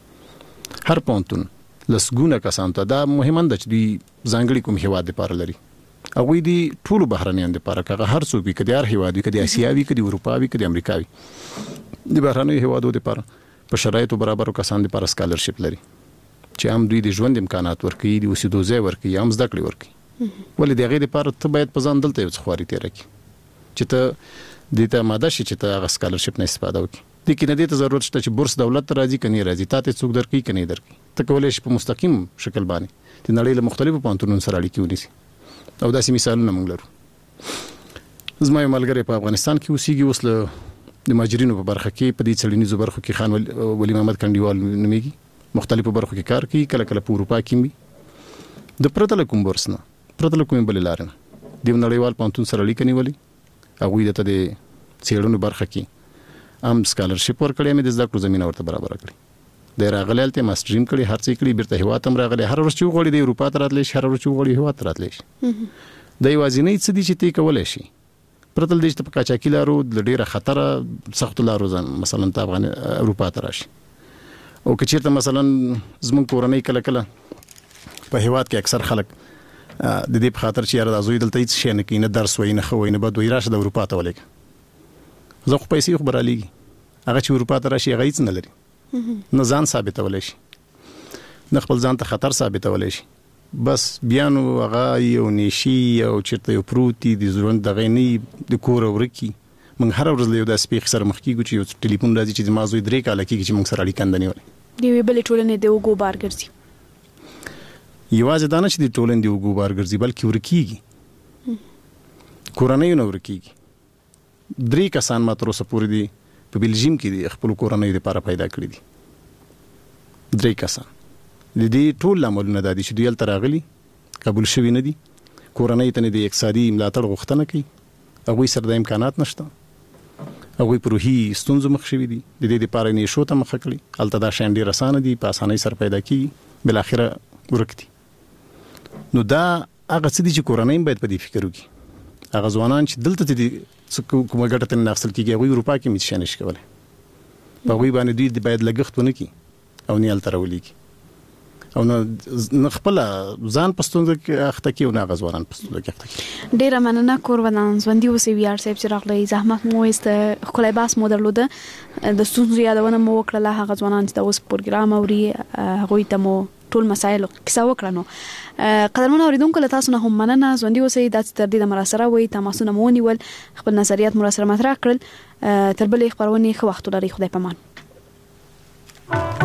هر پونتون لسګونه کسان ته دا مهمه ده چې دوی ځانګړي کوم هیواد لپاره لري هغوی دي ټولو بهرنیان لپاره که هر څوک وي که د هر هیواد وي که د اسیا وي که د اروپا وي که د امریکا وي د بهرنیو هیوادو لپاره په شرایطو برابرو کسان لپاره سکالرشپ لري چې هم دوی د ژوند امکانات ورکوي د اوسېدو ځای ورکوي هم زده کړې ورکوي ولې د هغې لپاره ته باید په ځان دلته یو څه خواري تېره کړي چې ته دې ته ماده شي چې ته هغه سکالرشپ نه استفاده وکړي دې کې نه دې ته ضرورت شته چې بورس دولت ته راځي که نه راځي تا ته څوک درکوي که نه درکوي ته کولی شي په مستقیم شکل باندې د نړۍ له مختلفو پوهنتونونو سره اړیکې ونیسي او داسې مثالونه موږ لرو زما یو ملګری په افغانستان کې اوسېږي اوس له د مهاجرینو په برخه کې په دې څېړنیزو برخو کې خان ولی محمد کنډیوال نومېږي مختلفو برخو کې کار کوي کله کله په اروپا کې وي د پرته له کوم بورس نه پرته له کومې بلې لارې نه د نړیوال پوهنتون سره اړیکه نیولې هغوی دته د څېړنو برخه کې هم سکالرشپ ورکړی مې د زده کړو زمینه ورته برابره کړې دی راغلی هلته ماسټریم کړی هر څه کړي بیرته هیواد ته هم راغلی هر ورځ چې وغواړي د اروپا ته راتلی شي هر ورځ چې وغواړي هیواد ته راتلی شي دا یوازینی څه دي چې تی کولی شي پرته له دې چې ته په قاچاقي لارو له ډېره خطره سختو لارو ځان مثلا ته افغان اروپا ته راشي او که چېرته مثلا زموږ کورنۍ کله کله په هیواد کې اکثر خلک د دې په خاطر چې یاره دا زوی دلته هېڅ شی نه کوي نه درس وایي نه ښه وایي نه بد وایي راشه د اروپا ته ولېږه زه خو پیسې خو به رالیږي هغه چې اروپا ته راشي هغه هېڅ نه لري نه ځان ثابتولی شي نه خپل ځان ته خطر ثابتولی شي بس بیا نو هغه یو نیشي او چېرته یو پروت دي د ژوند دغه نه د کوره ورکي موږ هره ورځ له یو داسې پېښې سره مخ کېږو چې یو ټلیفون راځي چې زما زوی درې کاله کېږي چې موږ سره اړیکه نه نیولې د یوې بلې ټولنې د اوږو بار ګرځي یوازې دا نه چې د ټولنې د اوږو بار ګرځي بلکې ورکېږي کورنیو نه ورکېږي درې کسان ما تر اوسه پورې دي په بلجیم کې د خپلو کورنیو دپاره پیدا کړي دي درې کسان د دې ټول لاملونه دا دي چې دوی هلته راغلي قبول شوي نه دي کورنۍ ته نه د اقتصادي ملاتړ غوښتنه کوي هغوی سره د امکانات نشته هغوی په روحي ستونزو مخ شوي دي د دې دپاره یې نېشو ته مخه کړي هلته دا شیان ډېر اسانه دي په اسانۍ سره پیدا کېږي بالاخره ورک دي نو دا هغه څه دي چې کورنۍ باید په دې فکر وکړي هغه ځوانان چې دلته دي کومه ګټه ترې نه اخیستل کېږي هغوی اروپا کې هم هېڅ شی نشي کولی په هغوی باندې دوی باید لګښت ونه کړي او نه هلته راولېږي او نه خپله ځان په ستونزه کې اخته کړي او نه هغه ځوانان په ستونزه کې اخته کړي ډېره مننه کوربنان ژوندي اوسئ ویاړ صاحب چې راغلی زحمت مو وایست ښکلی بحث مو درلوده د ستونزو یادونه مو وکړله هغه ځوانان چې د اوس پروګرام اوري هغوی ته مو ټول مسایل کیسه وکړه نو قدرمن اوریدونکو له تاسو نه هم مننه ژوندي اوسئ داسې تر دې دمره سره وایي تماسونه مو ونیول خپل نظریات مو راسره مطرح کړل تر بلې خپرونې ښه وخت ولرئ خدای پامان